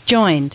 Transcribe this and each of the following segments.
joined.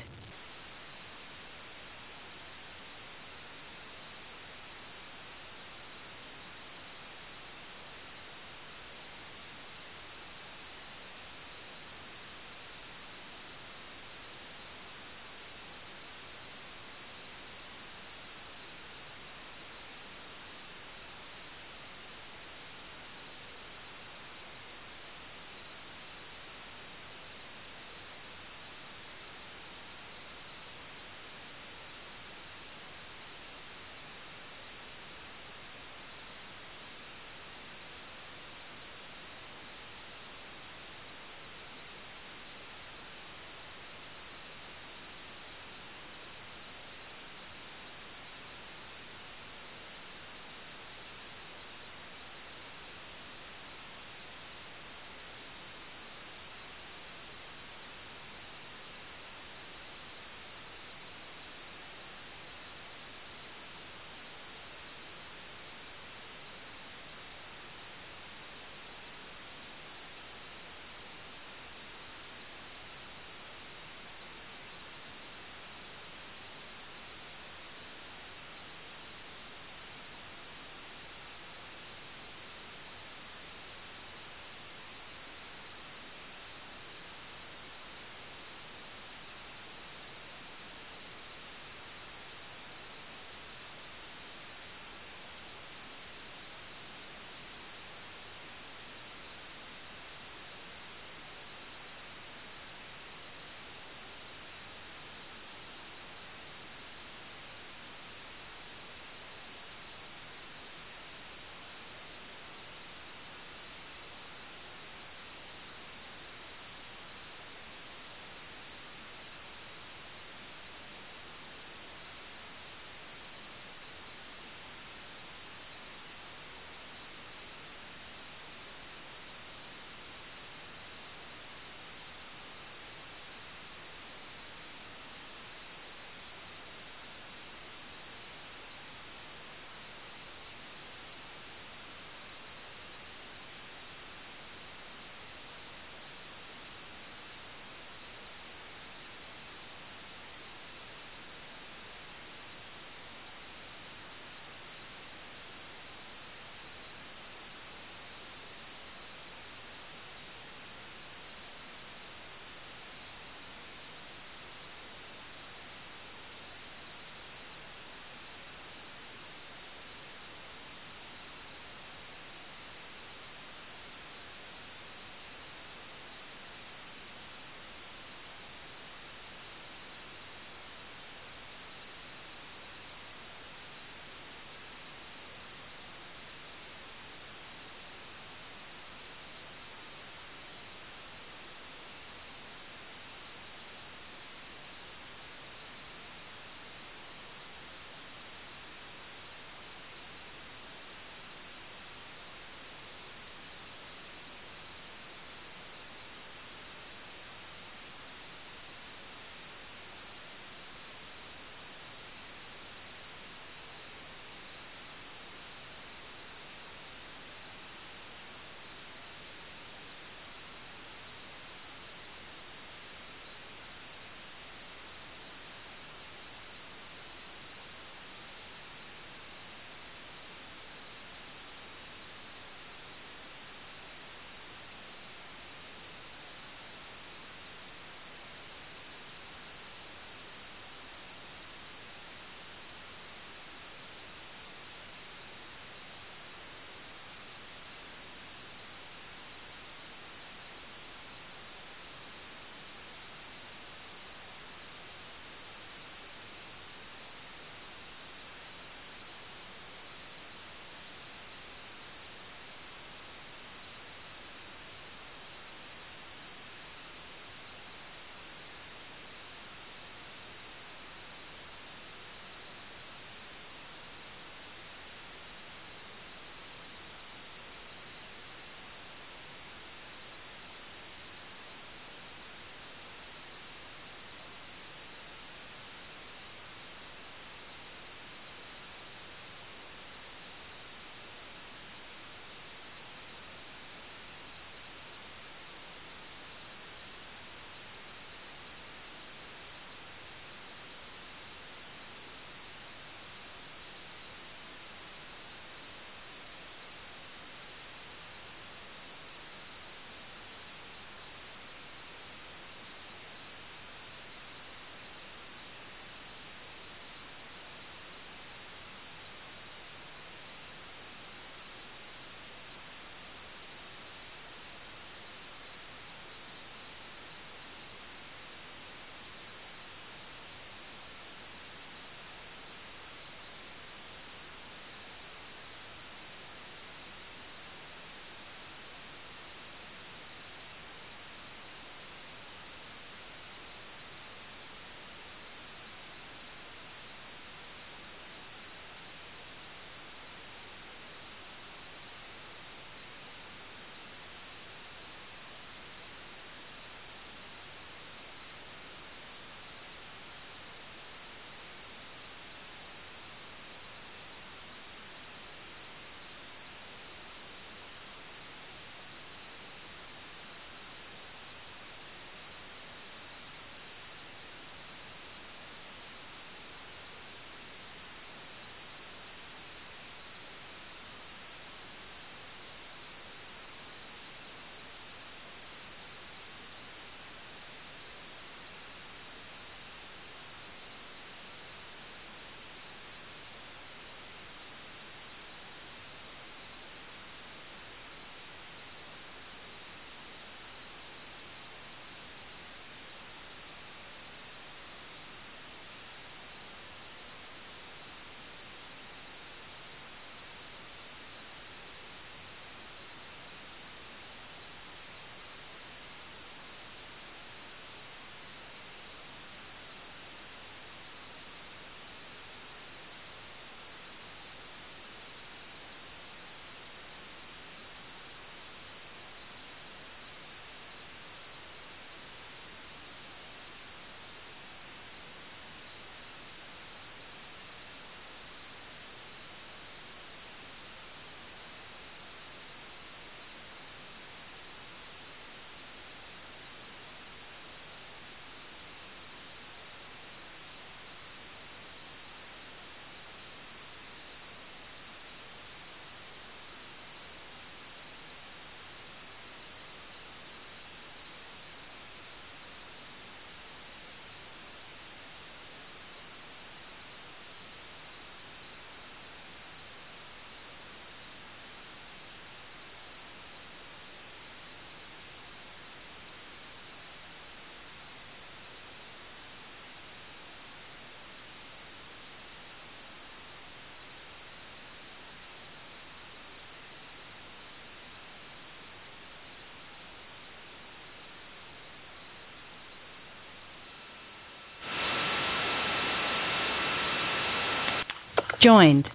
Joined.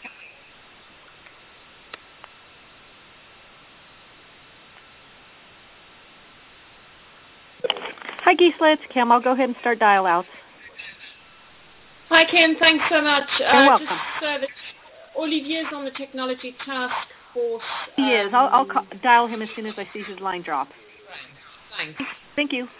Hi, Gisela. It's Kim. I'll go ahead and start dial outs. Hi, Kim. Thanks so much. You're welcome. Just so that Olivier's on the technology task force. He is. I'll dial him as soon as I see his line drop. Thanks. Thank you.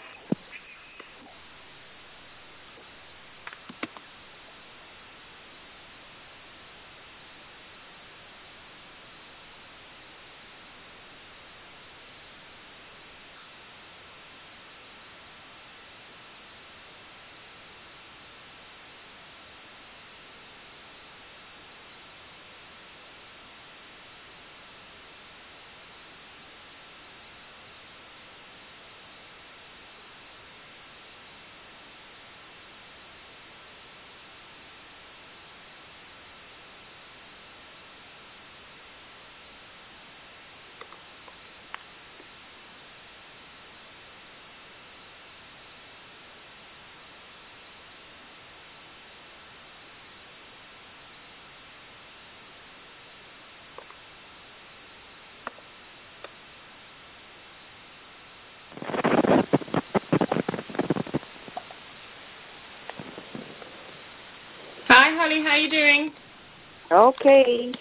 Hi, Holly. How you doing? Okay.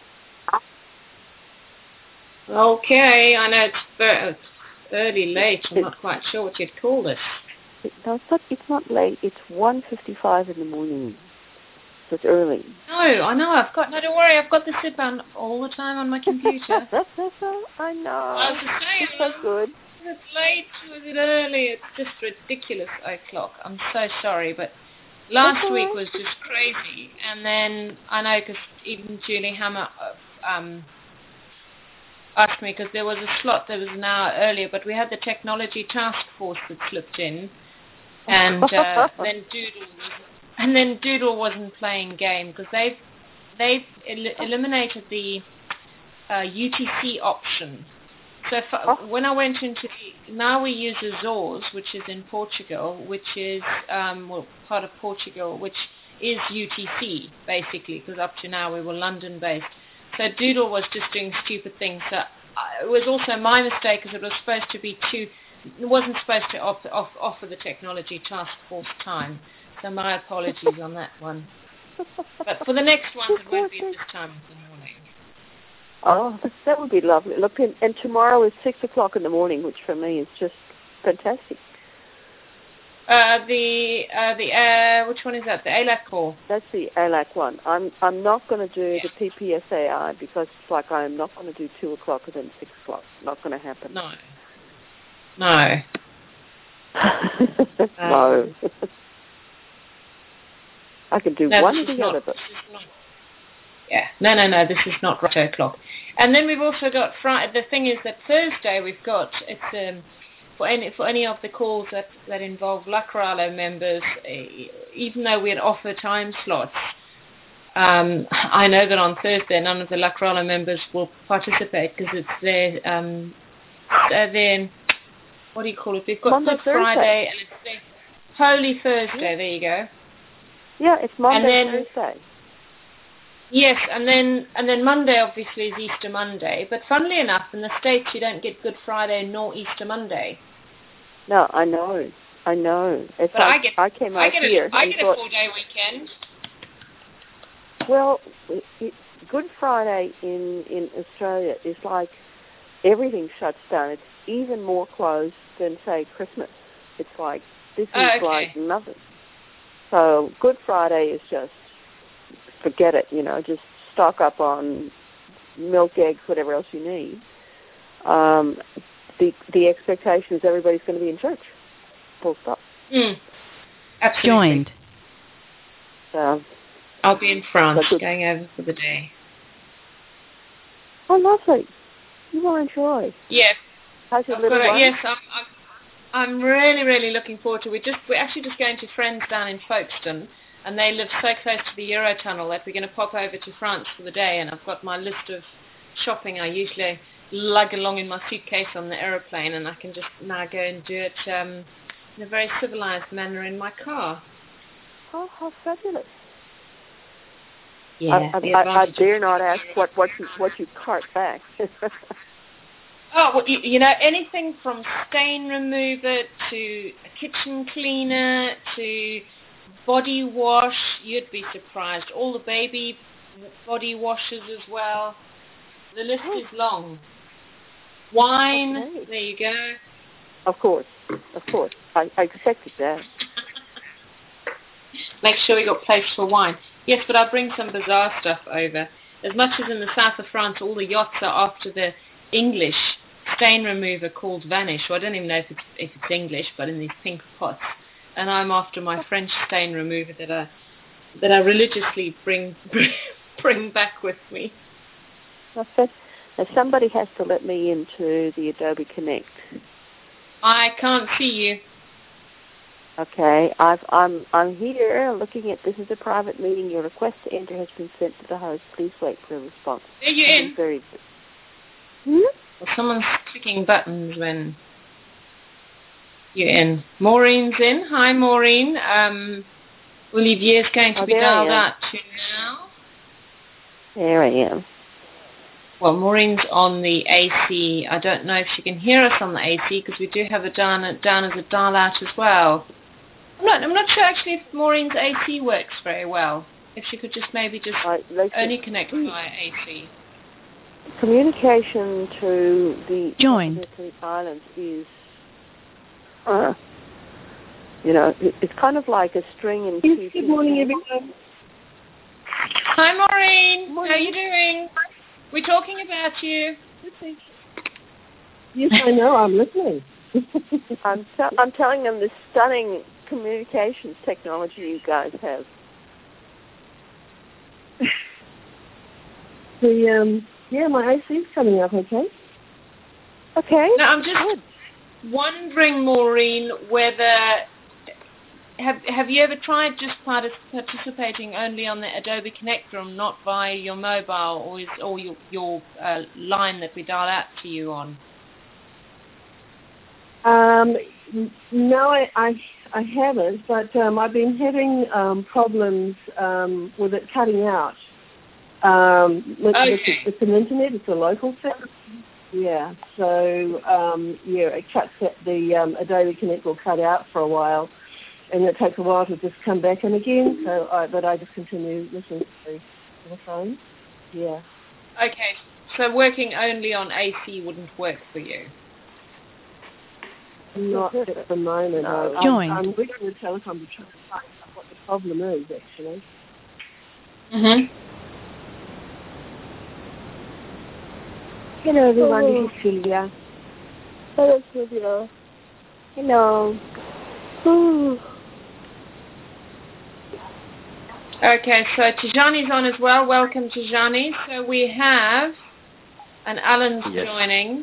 Okay. I know it's early, late. I'm not quite sure what you'd call this. No, it's not late. It's 1:55 in the morning. So it's early. No, I know. Don't worry. I've got the sit on all the time on my computer. I know. I was just saying, It's so good. Was it late? Was it early? It's just ridiculous o'clock. I'm so sorry, but last week was just crazy. And then I know because even Julie Hammer asked me because there was a slot that was an hour earlier, but we had the technology task force that slipped in, and then Doodle wasn't playing game because they've eliminated the UTC option. So when I went into now we use Azores, which is in Portugal, which is part of Portugal, which is UTC basically, because up to now we were London-based. So Doodle was just doing stupid things. So it was also my mistake because it wasn't supposed to offer the technology task force time. So my apologies on that one. But for the next one, it won't be at this time in the morning. Oh, that would be lovely. Look, and tomorrow is 6 o'clock in the morning, which for me is just fantastic. Which one is that? The ALAC call? That's the ALAC one. I'm not going to do the PPSAI because it's like I'm not going to do 2 o'clock and then 6 o'clock. Not going to happen. No. No. I can do one or the other, but... Yeah, no, this is not right o'clock. And then we've also got Friday. The thing is that Thursday we've got, it's for any of the calls that involve Lacralo members, even though we had offered time slots, I know that on Thursday none of the Lacralo members will participate because it's their, what do you call it? We've got Monday, Good Friday and it's their Holy Thursday, there you go. Yeah, it's Monday, Thursday. Yes, and then Monday obviously is Easter Monday. But funnily enough, in the States you don't get Good Friday nor Easter Monday. No, I know. It's but like I came out here. I get a 4-day weekend. Well, Good Friday in Australia is like everything shuts down. It's even more closed than, say, Christmas. It's like, this is like nothing. So Good Friday is just, forget it, just stock up on milk, eggs, whatever else you need. The expectation is everybody's going to be in church. Full stop. Absolutely. Joined. So I'll be in France going over for the day. Oh, lovely. You will enjoy. Yes. How's your little one? Yes, I'm really, really looking forward to it. We're actually just going to friends down in Folkestone, and they live so close to the Eurotunnel that we're going to pop over to France for the day, and I've got my list of shopping I usually lug along in my suitcase on the aeroplane, and I can just now go and do it in a very civilized manner in my car. Oh, how fabulous. Yeah, I dare not ask what you cart back. Oh, well, you know, anything from stain remover to a kitchen cleaner to body wash, you'd be surprised. All the baby body washes as well. The list is long. Wine, okay. There you go. Of course. I expected that. Make sure you got place for wine. Yes, but I'll bring some bizarre stuff over. As much as in the south of France, all the yachts are after the English stain remover called Vanish. Well, I don't even know if it's English, but in these pink pots. And I'm after my French stain remover that I religiously bring back with me. Okay. Now somebody has to let me into the Adobe Connect. I can't see you. Okay, I'm here looking at this is a private meeting. Your request to enter has been sent to the host. Please wait for a response. Are you in? Very Well, someone's clicking buttons when you're in. Maureen's in. Hi, Maureen. Olivier's going to be dialed out to now. There I am. Well, Maureen's on the AC. I don't know if she can hear us on the AC because we do have it down as a dial out as well. I'm not sure actually if Maureen's AC works very well. If she could just maybe only connect via AC. Communication to the Joined. islands is, it's kind of like a string and two. Good morning, everyone. Hi, Maureen. How are you doing? We're talking about you. Yes, I know. I'm listening. I'm telling them the stunning communications technology you guys have. My AC's coming up. Okay. Okay. Now I'm just wondering, Maureen, whether have you ever tried just participating only on the Adobe Connect room, not via your mobile or your line that we dial out to you on? No, I haven't, but I've been having problems with it cutting out. It's an internet, it's a local thing. Yeah, so it cuts the Adobe Connect will cut out for a while, and it takes a while to just come back in again. But I just continue listening to the phone. Yeah. Okay, so working only on AC wouldn't work for you. Not at the moment. No. Joined. I'm reading the telephone to try to find out what the problem is, actually. Mhm. Hello, everyone. This is Sylvia. Hello, Sylvia. Hello. Okay, so Tijani's on as well. Welcome, Tijani. So we have, and Alan's joining.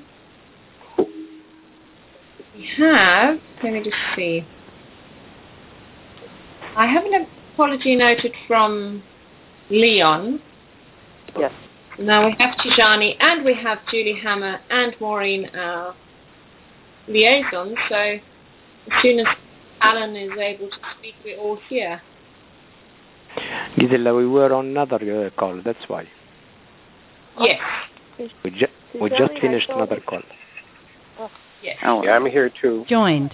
We have, let me just see. I have an apology noted from Leon. Yes. Now we have Tijani and we have Julie Hammer and Maureen, our liaisons. So as soon as Alan is able to speak, we're all here. Gisela, we were on another call, that's why. Yes. We just finished another call. Yes. Oh, yeah, I'm here too. Joined.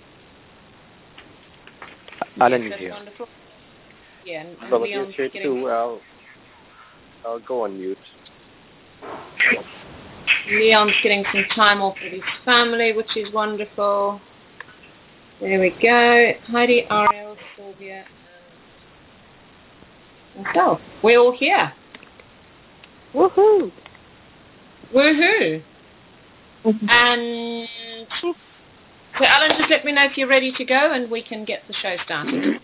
Alan Yes, is here. Wonderful. Yeah, and Philip Leon's is here getting... too. I'll go on mute. Leon's getting some time off with his family, which is wonderful. There we go. Heidi, Ariel, Sylvia, and myself. We're all here. Woohoo! Woohoo! And so Alan, just let me know if you're ready to go and we can get the show started.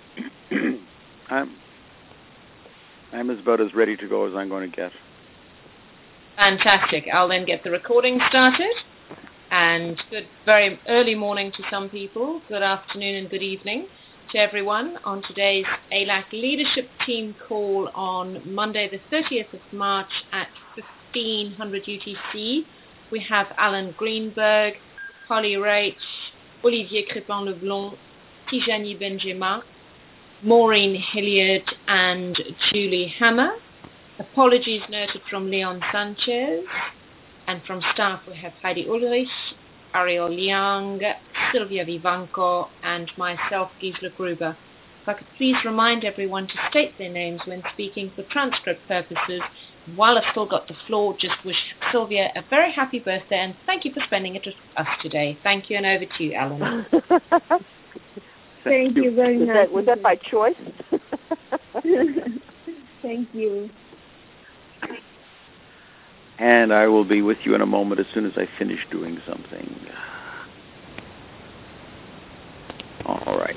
I'm about as ready to go as I'm going to get. Fantastic. I'll then get the recording started. And good, very early morning to some people. Good afternoon and good evening to everyone on today's ALAC Leadership Team call on Monday the 30th of March at 1500 UTC. We have Alan Greenberg, Holly Rach, Olivier Crépin-Leblond, Tijani Benjema, Maureen Hilliard and Julie Hammer. Apologies noted from Leon Sanchez. And from staff, we have Heidi Ulrich, Ariel Liang, Sylvia Vivanco, and myself, Gisela Gruber. If I could please remind everyone to state their names when speaking for transcript purposes. While I've still got the floor, just wish Sylvia a very happy birthday and thank you for spending it with us today. Thank you, and over to you, Alan. Thank you very much. Was that by choice? Thank you. And I will be with you in a moment as soon as I finish doing something. All right.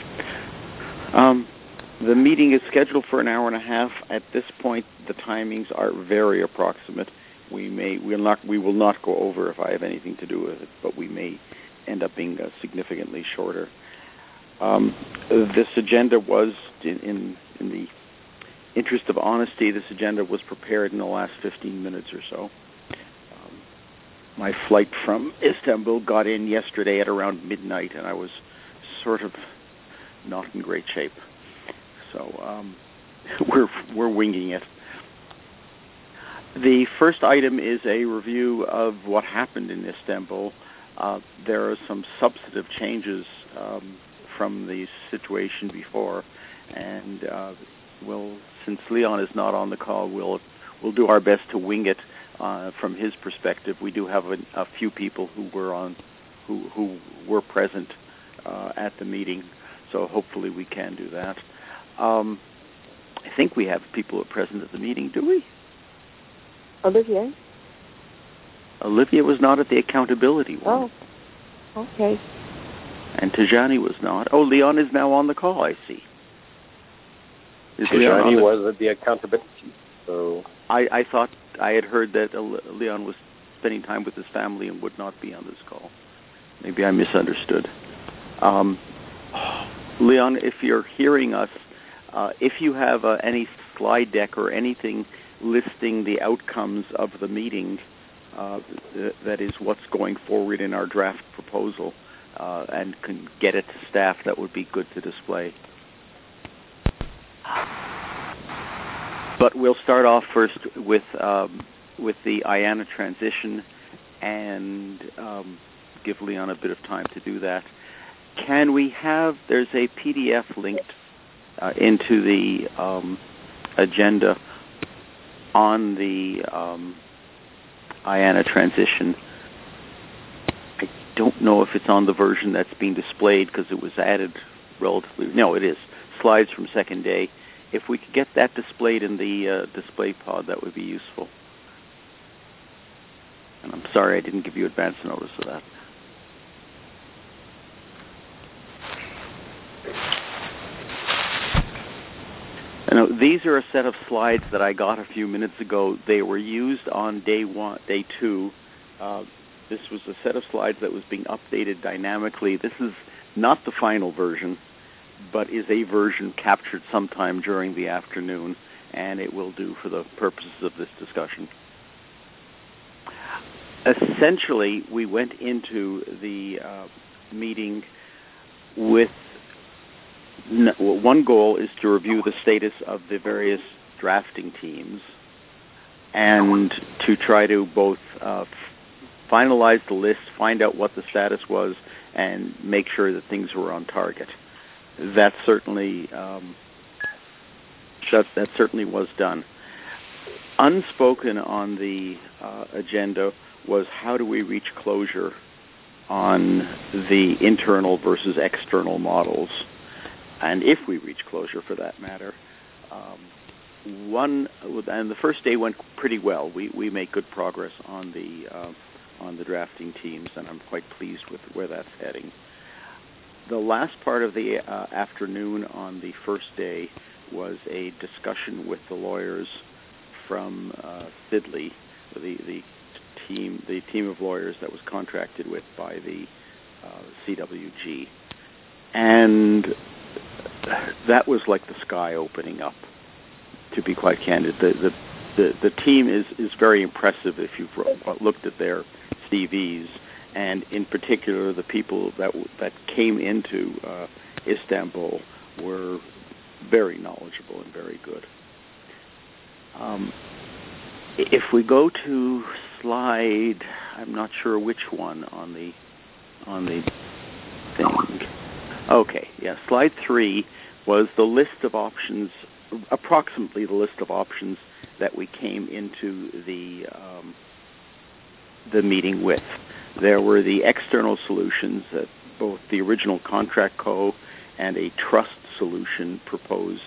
The meeting is scheduled for an hour and a half. At this point, the timings are very approximate. We will not go over if I have anything to do with it, but we may end up being significantly shorter. This agenda was, in the interest of honesty, this agenda was prepared in the last 15 minutes or so. My flight from Istanbul got in yesterday at around midnight, and I was sort of not in great shape. So we're winging it. The first item is a review of what happened in Istanbul. There are some substantive changes from the situation before, and since Leon is not on the call, we'll do our best to wing it from his perspective. We do have a few people who were present at the meeting, so hopefully we can do that. I think we have people who are present at the meeting, do we? Olivier? Olivia was not at the accountability one. Oh, okay. And Tajani was not. Oh, Leon is now on the call, I see. Tajani was at the accountability, so... I thought I had heard that Leon was spending time with his family and would not be on this call. Maybe I misunderstood. Leon, if you're hearing us, if you have any slide deck or anything listing the outcomes of the meeting, that is what's going forward in our draft proposal, and can get it to staff, that would be good to display. But we'll start off first with the IANA transition and give Leon a bit of time to do that. Can we have, there's a PDF linked into the agenda on the IANA transition. I don't know if it's on the version that's being displayed because it was added relatively, no, it is. Slides from second day. If we could get that displayed in the display pod, that would be useful. And I'm sorry I didn't give you advance notice of that. Now, these are a set of slides that I got a few minutes ago. They were used on day 2. This was a set of slides that was being updated dynamically. This is not the final version, but is a version captured sometime during the afternoon, and it will do for the purposes of this discussion. Essentially, we went into the meeting with one goal is to review the status of the various drafting teams and to try to both finalize the list, find out what the status was, and make sure that things were on target. That certainly was done. Unspoken on the agenda was how do we reach closure on the internal versus external models, and if we reach closure for that matter. And the first day went pretty well. We made good progress on the drafting teams, and I'm quite pleased with where that's heading. The last part of the afternoon on the first day was a discussion with the lawyers from Sidley, the team of lawyers that was contracted with by the CWG, and that was like the sky opening up. To be quite candid, the team is very impressive if you've looked at their CVs, and in particular the people that came into Istanbul were very knowledgeable and very good. If we go to slide, I'm not sure which one on the thing. Okay, yeah, slide 3 was the list of options, approximately the list of options that we came into the meeting with. There were the external solutions that both the original Contract Co. and a trust solution proposed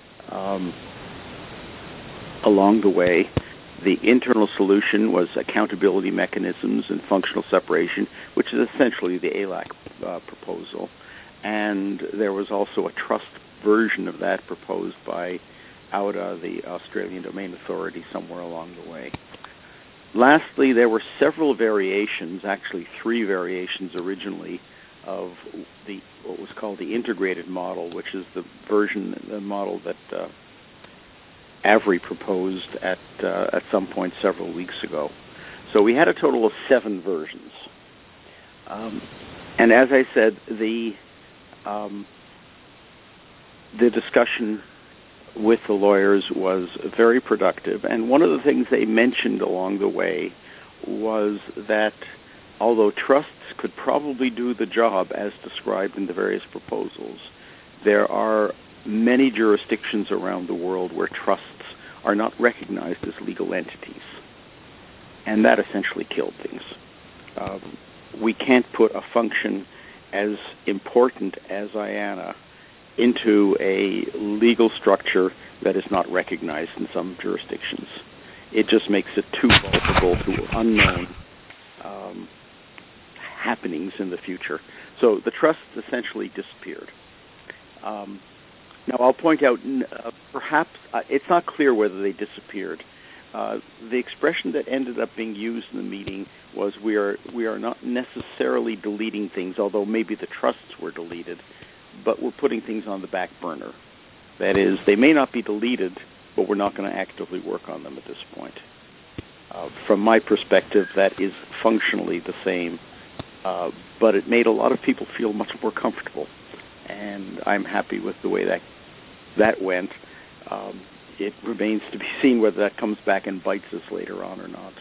along the way. The internal solution was accountability mechanisms and functional separation, which is essentially the ALAC proposal. And there was also a trust version of that proposed by AUDA, the Australian Domain Authority, somewhere along the way. Lastly, there were several variations, actually 3 variations originally, of what was called the integrated model, which is the model that AVRI proposed at some point several weeks ago. So we had a total of 7 versions. And as I said, the discussion with the lawyers was very productive. And one of the things they mentioned along the way was that although trusts could probably do the job as described in the various proposals, there are many jurisdictions around the world where trusts are not recognized as legal entities. And that essentially killed things. We can't put a function as important as IANA into a legal structure that is not recognized in some jurisdictions. It just makes it too vulnerable to unknown happenings in the future. So the trusts essentially disappeared. Now I'll point out, perhaps it's not clear whether they disappeared. The expression that ended up being used in the meeting was we are not necessarily deleting things, although maybe the trusts were deleted, but we're putting things on the back burner. That is, they may not be deleted, but we're not going to actively work on them at this point. From my perspective, that is functionally the same, but it made a lot of people feel much more comfortable, and I'm happy with the way that went. It remains to be seen whether that comes back and bites us later on or not.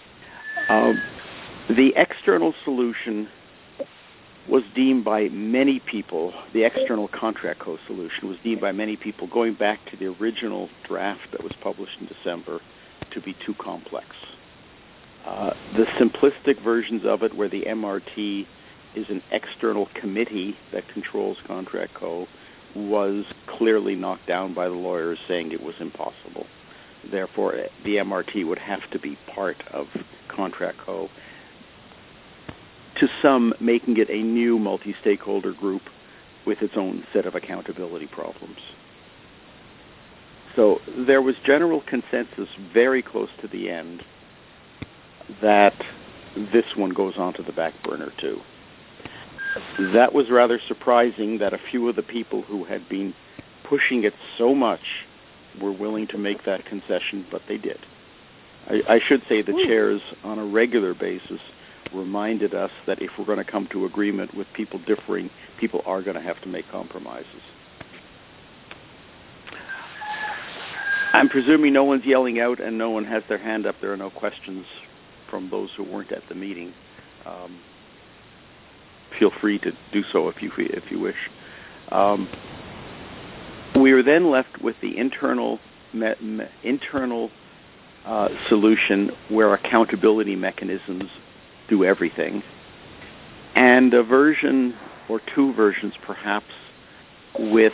The external solution was deemed by many people, the external Contract Co. solution was deemed by many people, going back to the original draft that was published in December, to be too complex. The simplistic versions of it, where the MRT is an external committee that controls Contract Co., was clearly knocked down by the lawyers, saying it was impossible. Therefore, the MRT would have to be part of Contract Co., to some making it a new multi-stakeholder group with its own set of accountability problems. So there was general consensus very close to the end that this one goes onto the back burner too. That was rather surprising that a few of the people who had been pushing it so much were willing to make that concession, but they did. I should say the chairs on a regular basis reminded us that if we're going to come to agreement with people differing, people are going to have to make compromises. I'm presuming no one's yelling out and no one has their hand up. There are no questions from those who weren't at the meeting. Feel free to do so if you wish. We were then left with the internal solution where accountability mechanisms do everything, and a version or 2 versions perhaps with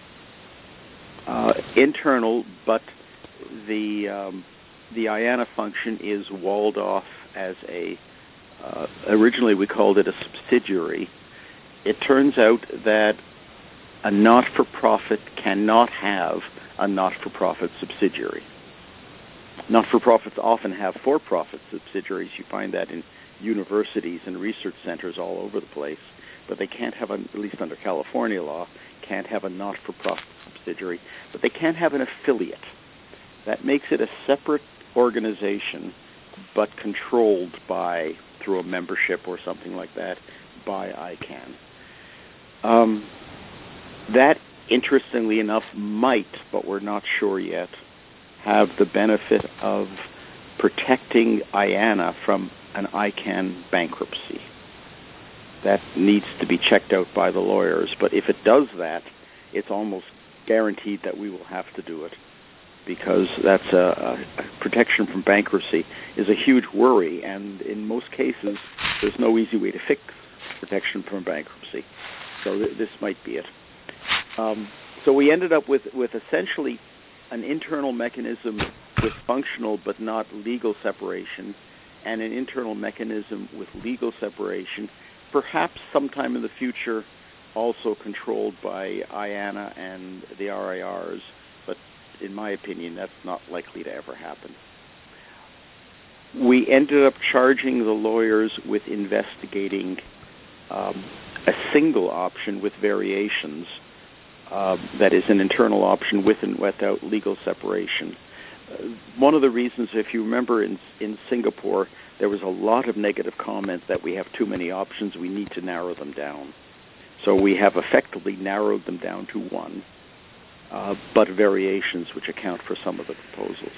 internal, but the IANA function is walled off as originally we called it a subsidiary. It turns out that a not-for-profit cannot have a not-for-profit subsidiary. Not-for-profits often have for-profit subsidiaries. You find that in universities and research centers all over the place, but they can't have, at least under California law, can't have a not-for-profit subsidiary, but they can have an affiliate. That makes it a separate organization, but controlled through a membership or something like that, by ICANN. That, interestingly enough, might, but we're not sure yet, have the benefit of protecting IANA from an ICANN bankruptcy. That needs to be checked out by the lawyers, but if it does that, it's almost guaranteed that we will have to do it, because that's a protection from bankruptcy is a huge worry, and in most cases there's no easy way to fix protection from bankruptcy. So this might be it. So we ended up with essentially an internal mechanism with functional but not legal separation, and an internal mechanism with legal separation, perhaps sometime in the future also controlled by IANA and the RIRs, but in my opinion, that's not likely to ever happen. We ended up charging the lawyers with investigating a single option with variations, that is an internal option with and without legal separation. One of the reasons, if you remember, in Singapore, there was a lot of negative comment that we have too many options, we need to narrow them down. So we have effectively narrowed them down to one, but variations which account for some of the proposals.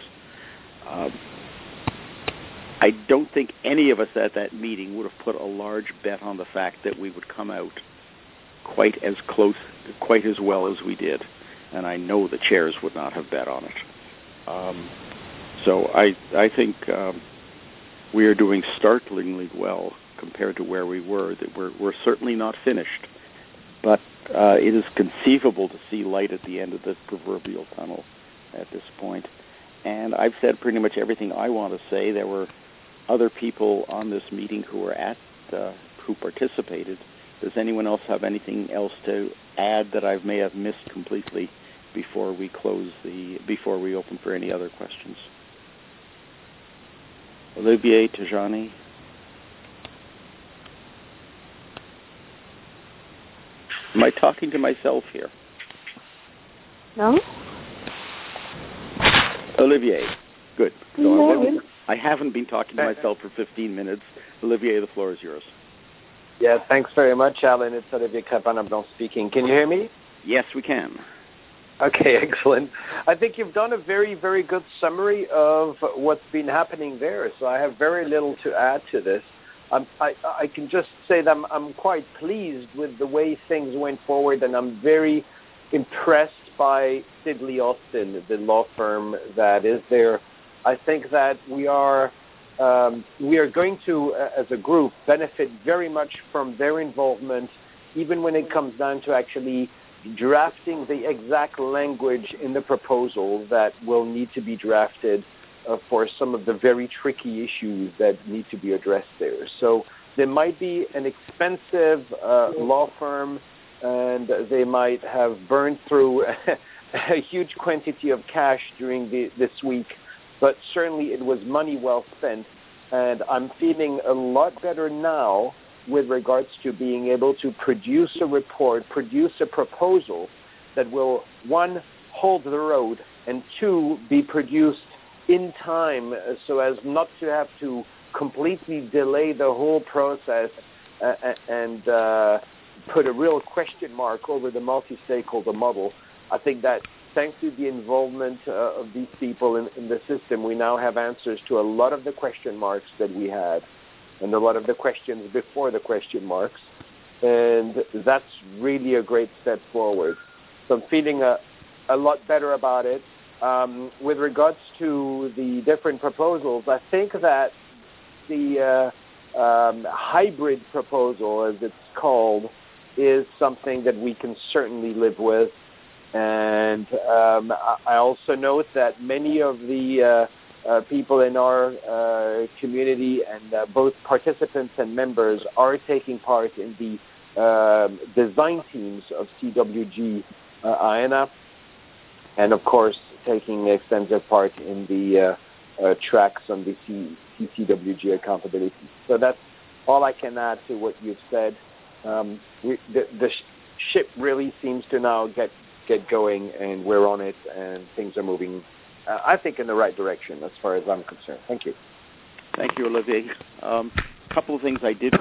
I don't think any of us at that meeting would have put a large bet on the fact that we would come out quite as well as we did, and I know the chairs would not have bet on it. So I think we are doing startlingly well compared to where we were. That we're certainly not finished, but it is conceivable to see light at the end of the proverbial tunnel at this point. And I've said pretty much everything I want to say. There were other people on this meeting who participated. Does anyone else have anything else to add that I may have missed completely before we open for any other questions? Olivier, Tajani? Am I talking to myself here? No. Olivier, good. So No. I haven't been talking to myself for 15 minutes. Olivier, the floor is yours. Yeah, thanks very much, Alan. It's Olivier Crépin-Ablon speaking. Can you hear me? Yes, we can. Okay, excellent. I think you've done a very, very good summary of what's been happening there, so I have very little to add to this. I can just say that I'm quite pleased with the way things went forward, and I'm very impressed by Sidley Austin, the law firm that is there. I think that we are going to, as a group, benefit very much from their involvement, even when it comes down to actually drafting the exact language in the proposal that will need to be drafted for some of the very tricky issues that need to be addressed there. So there might be an expensive law firm, and they might have burned through a huge quantity of cash during this week, but certainly it was money well spent, and I'm feeling a lot better now with regards to being able to produce a report, produce a proposal that will, one, hold the road, and two, be produced in time so as not to have to completely delay the whole process and put a real question mark over the multi-stakeholder model. I think that thanks to the involvement of these people in the system, we now have answers to a lot of the question marks that we had and a lot of the questions before the question marks. And that's really a great step forward. So I'm feeling a lot better about it. With regards to the different proposals, I think that the hybrid proposal, as it's called, is something that we can certainly live with. And I also note that many of the people in our community and both participants and members are taking part in the design teams of CWG IANA, and of course taking extensive part in the tracks on the CCWG accountability. So that's all I can add to what you've said. The ship really seems to now get going, and we're on it, and things are moving, I think, in the right direction as far as I'm concerned. Thank you. Thank you, Olivier. A couple of things I did.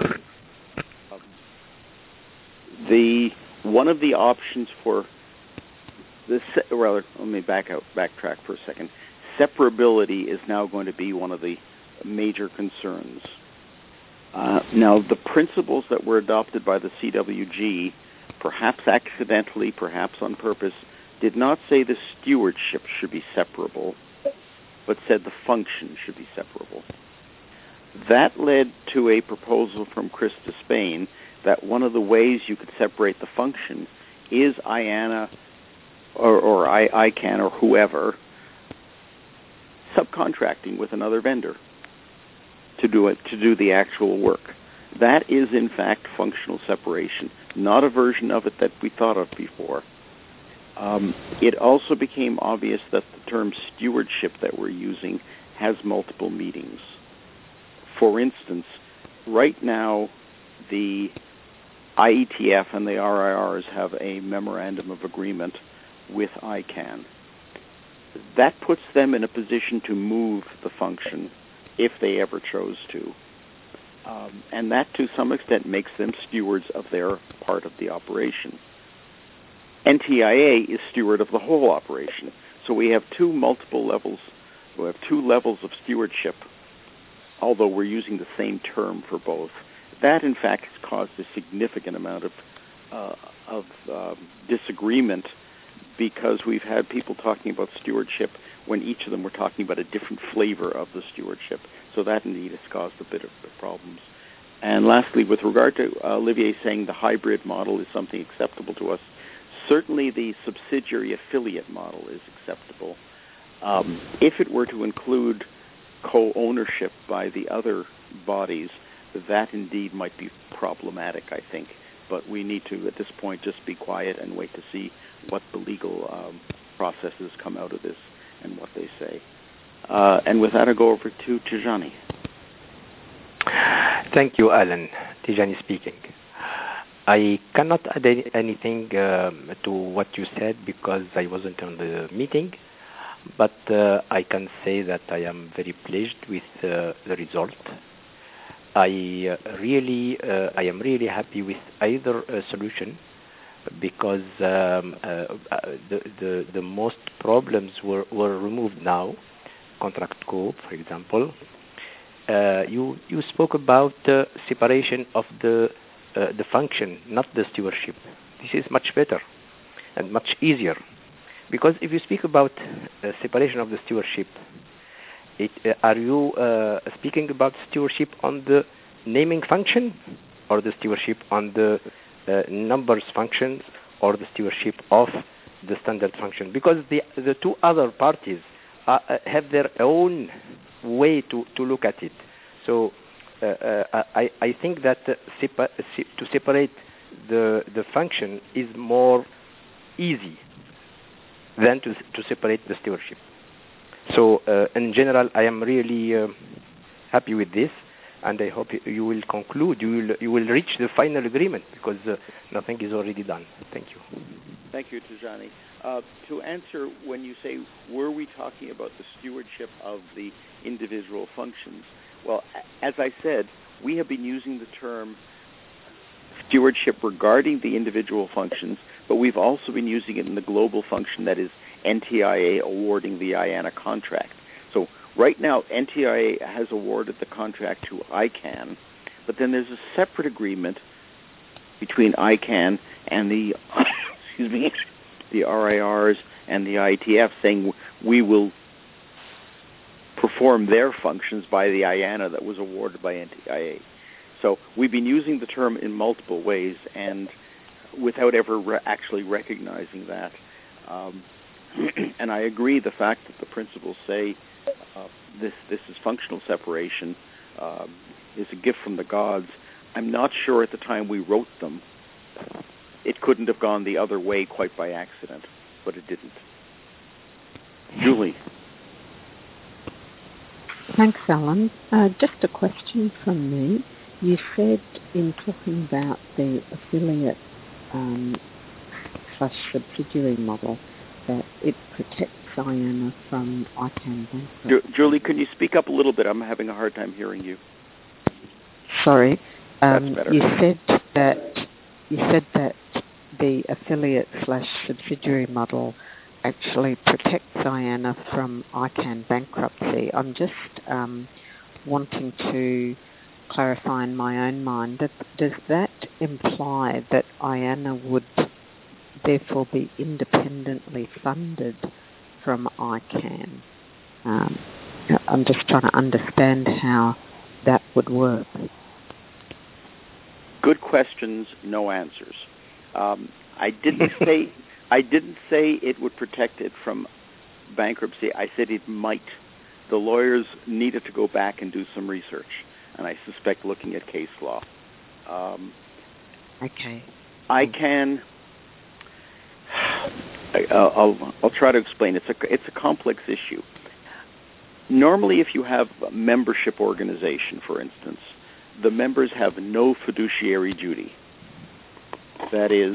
One of the options for this, rather, let me backtrack for a second. separability is now going to be one of the major concerns. Now, the principles that were adopted by the CWG, perhaps accidentally, perhaps on purpose, did not say the stewardship should be separable, but said the function should be separable. That led to a proposal from Chris Despain that one of the ways you could separate the function is IANA or ICANN or whoever subcontracting with another vendor to do the actual work. That is, in fact, functional separation, not a version of it that we thought of before. It also became obvious that the term stewardship that we're using has multiple meanings. For instance, right now, the IETF and the RIRs have a memorandum of agreement with ICANN. That puts them in a position to move the function if they ever chose to. And that, to some extent, makes them stewards of their part of the operation. NTIA is steward of the whole operation. So we have two levels of stewardship, although we're using the same term for both. That, in fact, has caused a significant amount of disagreement, because we've had people talking about stewardship when each of them were talking about a different flavor of the stewardship. So that, indeed, has caused a bit of problems. And lastly, with regard to Olivier saying the hybrid model is something acceptable to us, certainly the subsidiary affiliate model is acceptable. If it were to include co-ownership by the other bodies, that indeed might be problematic, I think. But we need to, at this point, just be quiet and wait to see what the legal processes come out of this and what they say. And with that, I'll go over to Tijani. Thank you, Alan. Tijani speaking. I cannot add anything to what you said because I wasn't on the meeting, but I can say that I am very pleased with the result. I am really happy with either solution, because the most problems were removed now. Contract scope, for example. You spoke about separation of the function, not the stewardship. This is much better and much easier, because if you speak about separation of the stewardship, are you speaking about stewardship on the naming function, or the stewardship on the numbers functions, or the stewardship of the standard function? Because the two other parties have their own way to look at it. So I think that to separate the function is more easy than to separate the stewardship. So in general, I am really happy with this, and I hope you will conclude, you will reach the final agreement, because nothing is already done. Thank you. Thank you, Tijani. To answer, when you say, were we talking about the stewardship of the individual functions? Well, as I said, we have been using the term stewardship regarding the individual functions, but we've also been using it in the global function, that is NTIA awarding the IANA contract. So right now, NTIA has awarded the contract to ICANN, but then there's a separate agreement between ICANN and the the RIRs and the IETF, saying we will perform their functions by the IANA that was awarded by NTIA. So we've been using the term in multiple ways, and without ever actually recognizing that. And I agree, the fact that the principles say this is functional separation is a gift from the gods. I'm not sure at the time we wrote them it couldn't have gone the other way quite by accident, but it didn't. Julie. Thanks, Alan. Just a question from me. You said in talking about the affiliate / subsidiary model that it protects IANA from ICANN bankruptcy. Julie, can you speak up a little bit? I'm having a hard time hearing you. Sorry. That's better. You said that the affiliate / subsidiary model actually protects IANA from ICANN bankruptcy. I'm just wanting to clarify in my own mind, does that imply that IANA would therefore be independently funded from ICANN? I'm just trying to understand how that would work. Good questions, no answers. I didn't say it would protect it from bankruptcy. I said it might. The lawyers needed to go back and do some research, and I suspect looking at case law. Okay. ICANN. I'll try to explain. It's a complex issue. Normally, if you have a membership organization, for instance, the members have no fiduciary duty. That is,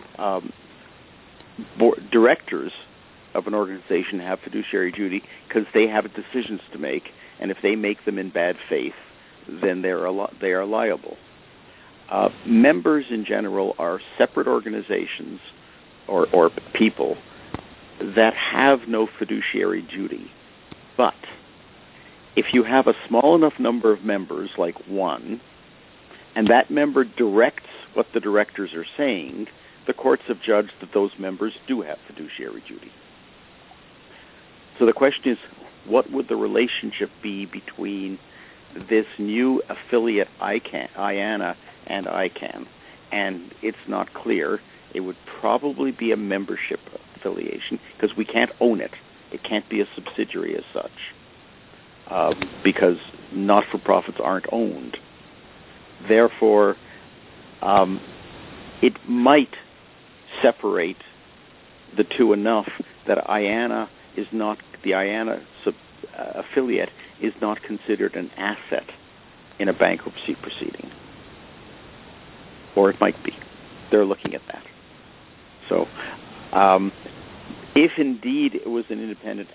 directors of an organization have fiduciary duty because they have decisions to make, and if they make them in bad faith, then they are liable. Members in general are separate organizations or people that have no fiduciary duty. But if you have a small enough number of members, like one, and that member directs what the directors are saying, the courts have judged that those members do have fiduciary duty. So the question is, what would the relationship be between this new affiliate IANA and ICANN? And it's not clear. It would probably be a membership affiliation because we can't own it. It can't be a subsidiary as such because not-for-profits aren't owned. Therefore, it might separate the two enough that IANA is not, the IANA affiliate is not considered an asset in a bankruptcy proceeding. Or it might be. They're looking at that. So, if indeed it was an independent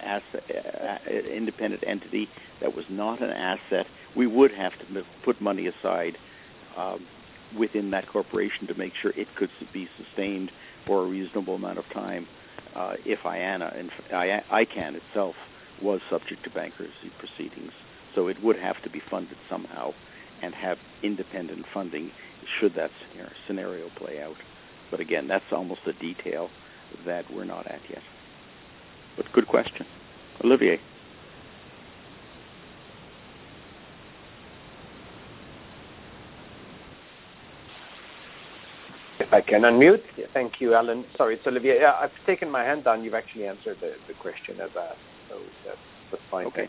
entity that was not an asset, we would have to put money aside within that corporation to make sure it could be sustained for a reasonable amount of time if ICANN itself was subject to bankruptcy proceedings. So it would have to be funded somehow and have independent funding should that scenario play out. But again, that's almost a detail that we're not at yet. But good question. Olivier. If I can unmute. Thank you, Alan. Sorry, it's Olivier. Yeah, I've taken my hand down. You've actually answered the question as asked. So that's fine. Okay.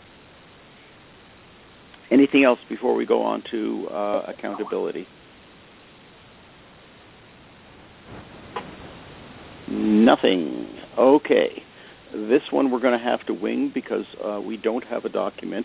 Anything else before we go on to accountability? Nothing. Okay. This one we're going to have to wing because we don't have a document.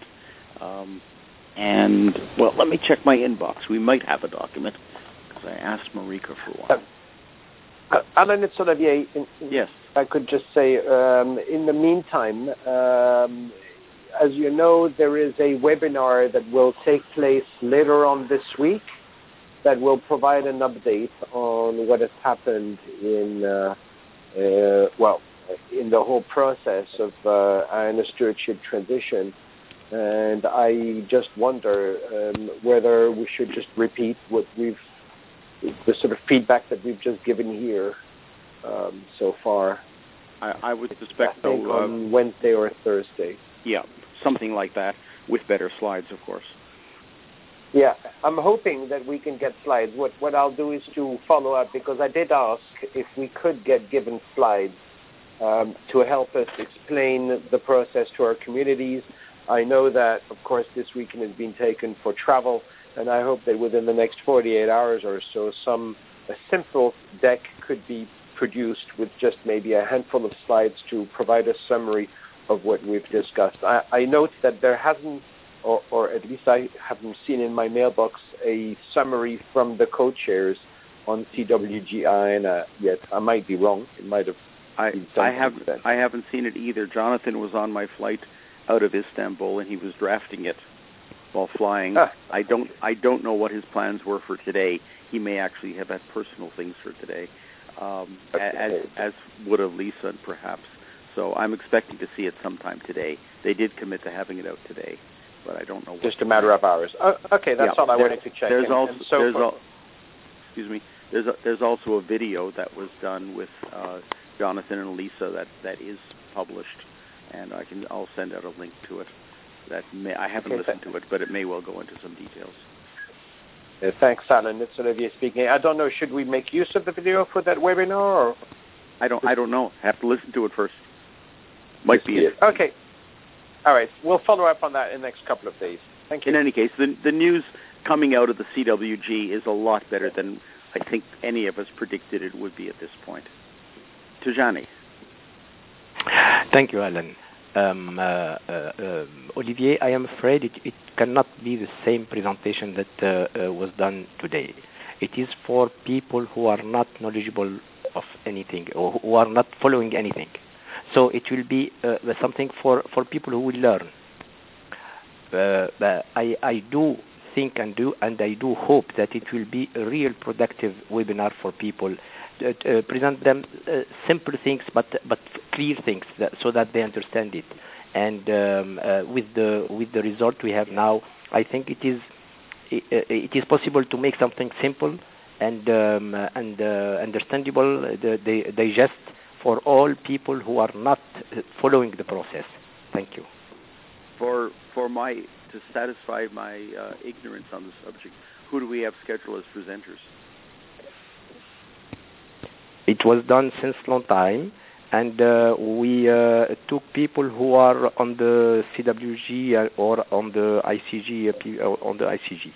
And, well, let me check my inbox. We might have a document because I asked Marika for one. Alan, it's Olivier. Yes. I could just say, in the meantime, as you know, there is a webinar that will take place later on this week that will provide an update on what has happened in the whole process of IANA stewardship transition. And I just wonder whether we should just repeat the sort of feedback that we've just given here so far. I would suspect so. On Wednesday or Thursday. Yeah, something like that, with better slides, of course. Yeah, I'm hoping that we can get slides. What I'll do is to follow up, because I did ask if we could get given slides to help us explain the process to our communities. I know that, of course, this weekend has been taken for travel, and I hope that within the next 48 hours or so, a simple deck could be produced with just maybe a handful of slides to provide a summary of what we've discussed. I note that there hasn't, or at least I haven't seen in my mailbox, a summary from the co-chairs on CWG-IANA yet. I might be wrong. It might have. I haven't seen it either. Jonathan was on my flight out of Istanbul, and he was drafting it while flying. I don't know what his plans were for today. He may actually have had personal things for today, as would have Lisa, perhaps. So I'm expecting to see it sometime today. They did commit to having it out today, but I don't know. Just a matter of hours. Okay, that's all I wanted to check. There's there's also a video that was done with Jonathan and Lisa that is published, and I'll send out a link to it. I haven't listened to it, but it may well go into some details. Thanks, Alan. It's Olivier speaking. I don't know. Should we make use of the video for that webinar, or I don't know. I have to listen to it first. Might be it. Okay. All right. We'll follow up on that in the next couple of days. Thank you. In any case, the news coming out of the CWG is a lot better than I think any of us predicted it would be at this point. Tijani. Thank you, Alan. Olivier, I am afraid it cannot be the same presentation that was done today. It is for people who are not knowledgeable of anything or who are not following anything. So it will be something for people who will learn. I do think and I do hope that it will be a real productive webinar for people. Present them simple things but clear things so that they understand it. And with the result we have now, I think it is possible to make something simple and understandable, digest for all people who are not following the process. Thank you. To satisfy my ignorance on the subject, who do we have scheduled as presenters? It was done since long time, and we took people who are on the CWG or on the ICG. On the ICG.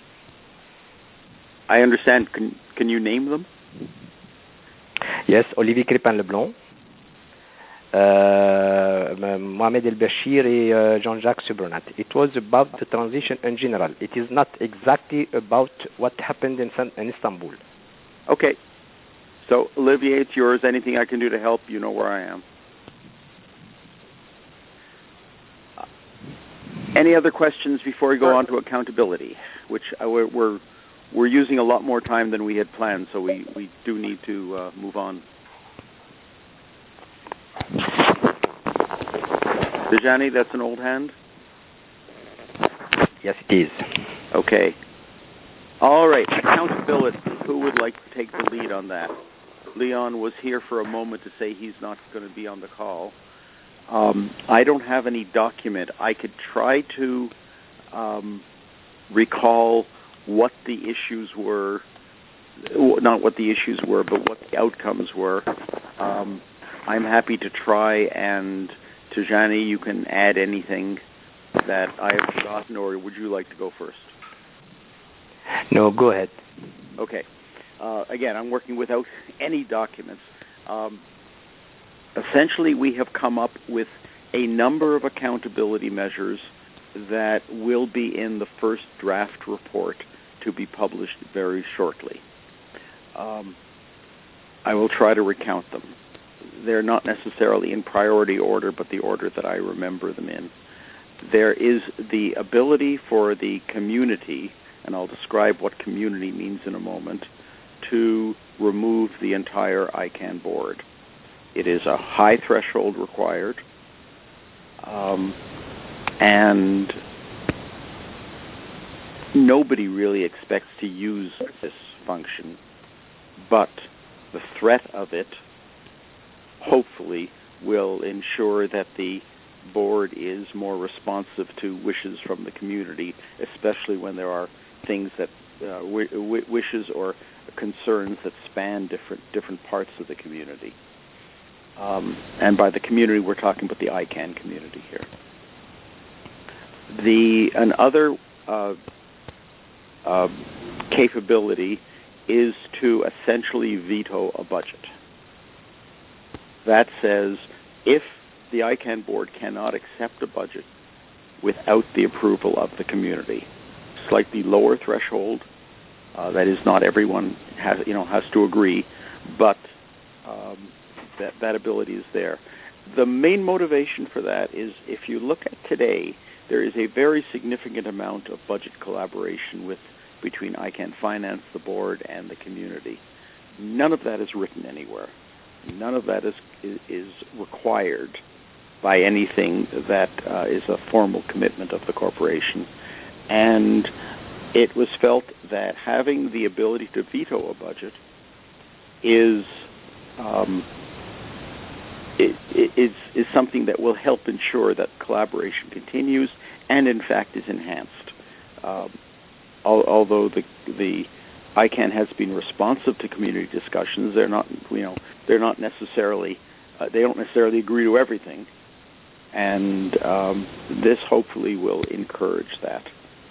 I understand. Can you name them? Yes, Olivier Crépin-Leblond, Mohamed El-Bashir et Jean-Jacques Subernat. It was about the transition in general. It is not exactly about what happened in Istanbul. Okay. So, Olivier, it's yours. Anything I can do to help, you know where I am. Any other questions before we go on to accountability, which we're using a lot more time than we had planned, so we do need to move on. Dejani, that's an old hand? Yes, it is. Okay. All right, accountability. Who would like to take the lead on that? Leon was here for a moment to say he's not going to be on the call. I don't have any document. I could try to recall what the issues were, not what the issues were, but what the outcomes were. I'm happy to try, and Tijani, you can add anything that I have forgotten, or would you like to go first? No, go ahead. Okay. Again, I'm working without any documents. Essentially, we have come up with a number of accountability measures that will be in the first draft report to be published very shortly. I will try to recount them. They're not necessarily in priority order, but the order that I remember them in. There is the ability for the community, and I'll describe what community means in a moment, to remove the entire ICANN board. It is a high threshold required, and nobody really expects to use this function, but the threat of it hopefully will ensure that the board is more responsive to wishes from the community, especially when there are things that wishes or concerns that span different parts of the community. And by the community, we're talking about the ICANN community here. Another capability is to essentially veto a budget. That says if the ICANN board cannot accept a budget without the approval of the community, slightly lower threshold, that is, not everyone has to agree, but that ability is there. The main motivation for that is, if you look at today, there is a very significant amount of budget collaboration between ICANN Finance, the board, and the community. None of that is written anywhere. None of that is required by anything that is a formal commitment of the corporation. And it was felt that having the ability to veto a budget is something that will help ensure that collaboration continues and, in fact, is enhanced. Although the ICANN has been responsive to community discussions, they don't necessarily agree to everything, and this hopefully will encourage that.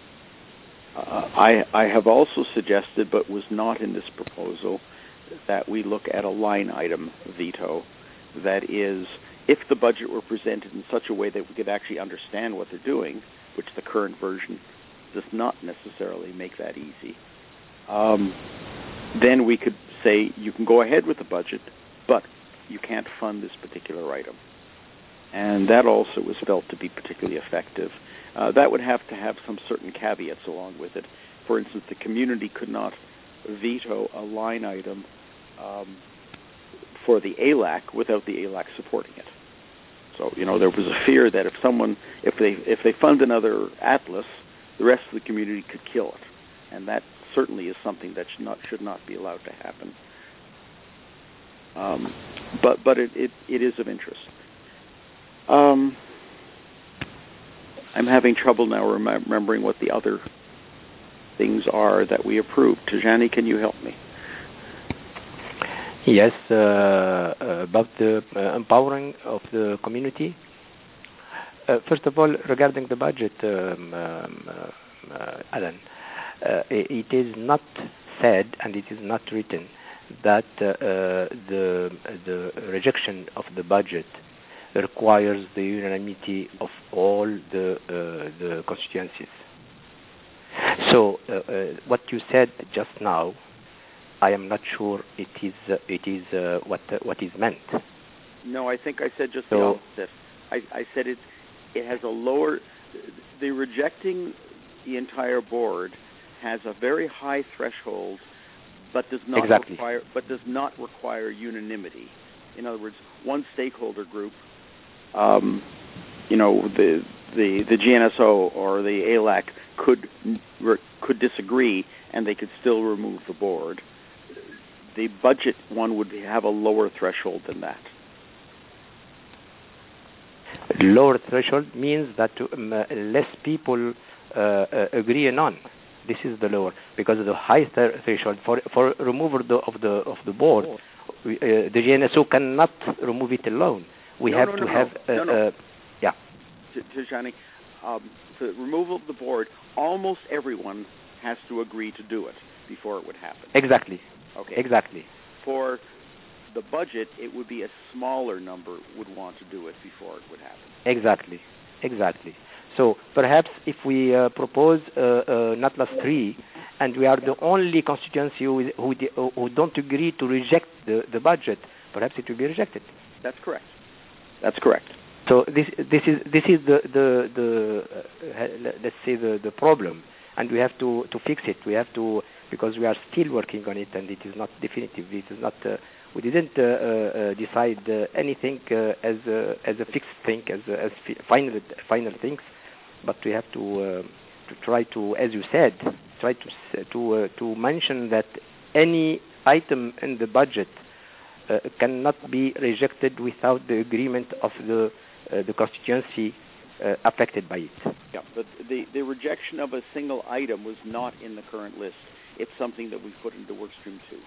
I have also suggested, but was not in this proposal, that we look at a line item veto. That is, if the budget were presented in such a way that we could actually understand what they're doing, which the current version does not necessarily make that easy, then we could say you can go ahead with the budget, but you can't fund this particular item. And that also was felt to be particularly effective. That would have to have some certain caveats along with it. For instance, the community could not veto a line item for the ALAC without the ALAC supporting it. So, there was a fear that if they fund another Atlas, the rest of the community could kill it. And that certainly is something that should not be allowed to happen. But it is of interest. I'm having trouble now remembering what the other things are that we approved. Tijani, can you help me? Yes, about the empowering of the community. First of all, regarding the budget, Alan, it is not said and it is not written that the rejection of the budget requires the unanimity of all the constituencies. So what you said just now, I am not sure it is what is meant. No, I think I said just the opposite. I said it has a lower. The rejecting the entire board has a very high threshold, but does not require unanimity. In other words, one stakeholder group, the GNSO or the ALAC could disagree, and they could still remove the board. The budget one would have a lower threshold than that. Lower threshold means that less people agree on. This is the lower, because of the high threshold for removal of the board. The GNSO cannot remove it alone. We have to have. Yeah. Tijani, the removal of the board, almost everyone has to agree to do it before it would happen. Exactly. Okay. Exactly. For the budget, it would be a smaller number would want to do it before it would happen. Exactly. So perhaps if we propose NATLAS 3, and we are the only constituency who don't agree to reject the budget, perhaps it will be rejected. That's correct. So this is the let's say the problem, and we have to fix it. We have to, because we are still working on it, and it is not definitive. It is not. We didn't decide anything as a fixed thing, as final things, but we have to try to, as you said, try to mention that any item in the budget cannot be rejected without the agreement of the constituency affected by it. Yeah, but the rejection of a single item was not in the current list. It's something that we put into Workstream 2.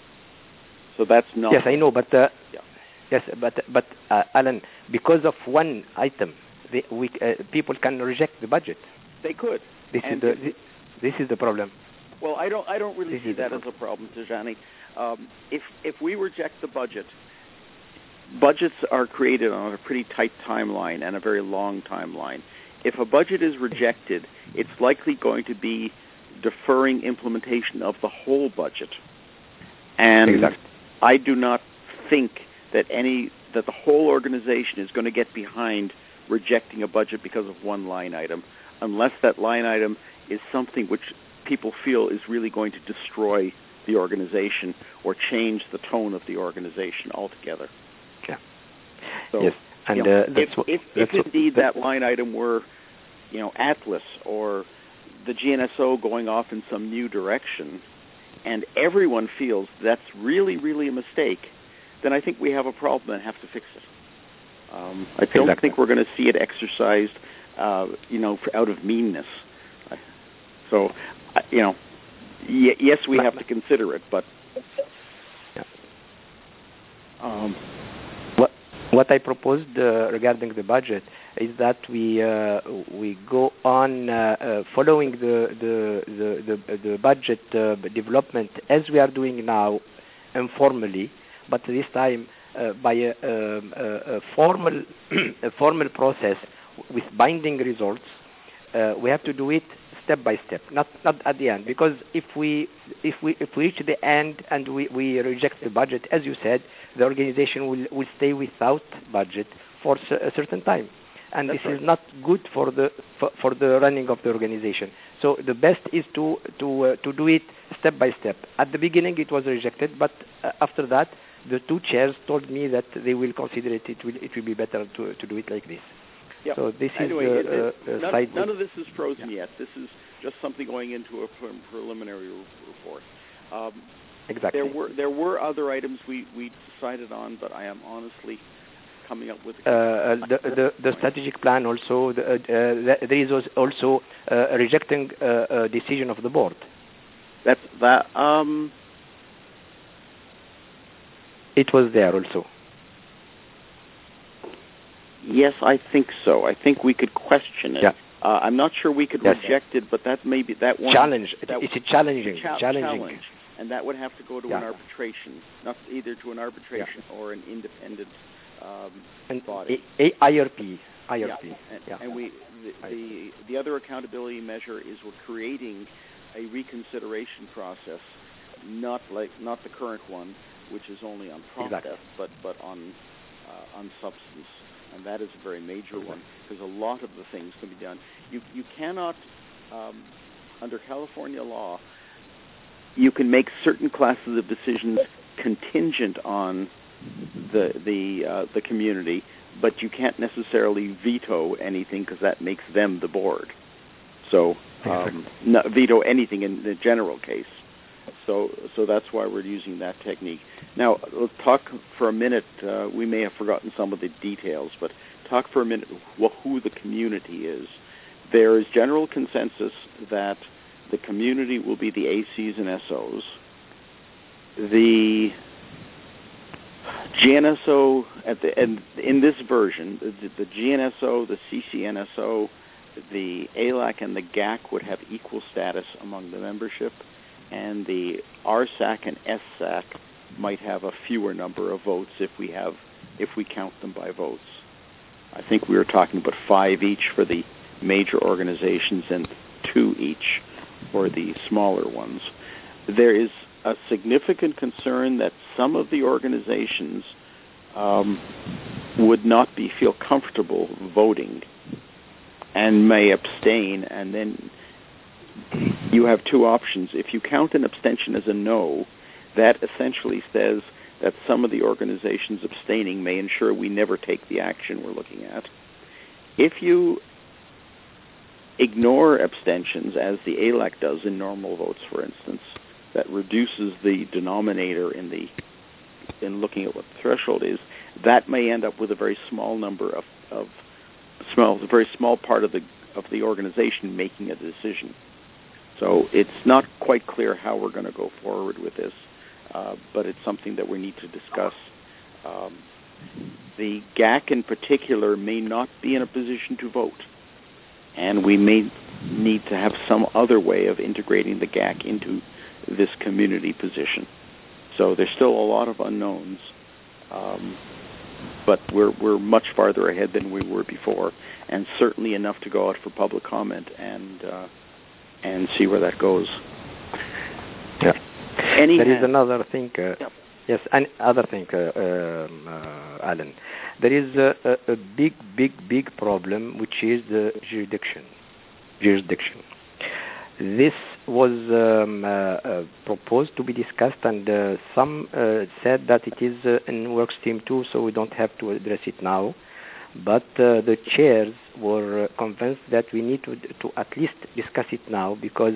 So that's not. Yes, I know, but yes, but Alan, because of one item, people can reject the budget. They could. This is the problem. Well, I don't really see that as a problem, Tijani. If we reject the budget, budgets are created on a pretty tight timeline and a very long timeline. If a budget is rejected, it's likely going to be deferring implementation of the whole budget. And exactly. I do not think that the whole organization is going to get behind rejecting a budget because of one line item, unless that line item is something which people feel is really going to destroy the organization or change the tone of the organization altogether. Yeah. So, yes. And if indeed that line item were, Atlas or the GNSO going off in some new direction, and everyone feels that's really, really a mistake, then I think we have a problem and have to fix it. I don't think we're going to see it exercised, out of meanness. So, yes, we have to consider it, but what I proposed regarding the budget is that we go on following the budget development as we are doing now, informally, but this time by a formal process with binding results. We have to do it step by step, not at the end, because if we reach the end and we reject the budget, as you said, the organization will stay without budget for a certain time, and this is not good for the running of the organization. So the best is to do it step by step. At the beginning, it was rejected, but after that, the two chairs told me that they will consider it. It will be better to do it like this. Yep. So this anyway, is none of this is frozen yet. This is just something going into a preliminary report. Exactly. There were other items we decided on, but I am honestly coming up with the strategic plan. Also, there is also rejecting a decision of the board. That. It was there also. Yes, I think so. I think we could question it. Yeah. I'm not sure we could reject it, but that may be that one. Challenge. It's a challenging. And that would have to go to an arbitration, not either to an arbitration or an independent body. IRP. And the other accountability measure is we're creating a reconsideration process, not the current one, which is only on process, but on substance. And that is a very major one, because a lot of the things can be done. You cannot, under California law, you can make certain classes of decisions contingent on the community, but you can't necessarily veto anything because that makes them the board. So not veto anything in the general case. So that's why we're using that technique. Now, let's talk for a minute. We may have forgotten some of the details, but talk for a minute who the community is. There is general consensus that the community will be the ACs and SOs. The GNSO, in this version, the GNSO, the CCNSO, the ALAC, and the GAC would have equal status among the membership, and the RSAC and SSAC might have a fewer number of votes if we count them by votes. I think we were talking about 5 each for the major organizations and 2 each for the smaller ones. There is a significant concern that some of the organizations would not feel comfortable voting and may abstain, and then you have 2 options. If you count an abstention as a no, that essentially says that some of the organizations abstaining may ensure we never take the action we're looking at. If you ignore abstentions, as the ALAC does in normal votes, for instance, that reduces the denominator in looking at what the threshold is, that may end up with a very small number a very small part of the organization making a decision. So it's not quite clear how we're going to go forward with this, but it's something that we need to discuss. The GAC in particular may not be in a position to vote, and we may need to have some other way of integrating the GAC into this community position. So there's still a lot of unknowns, but we're much farther ahead than we were before, and certainly enough to go out for public comment and see where that goes. Yeah. There is another thing. Yes, another thing, Alan. There is a big problem, which is the jurisdiction. This was proposed to be discussed, and some said that it is in work stream too, so we don't have to address it now. But the chairs were convinced that we need to at least discuss it now, because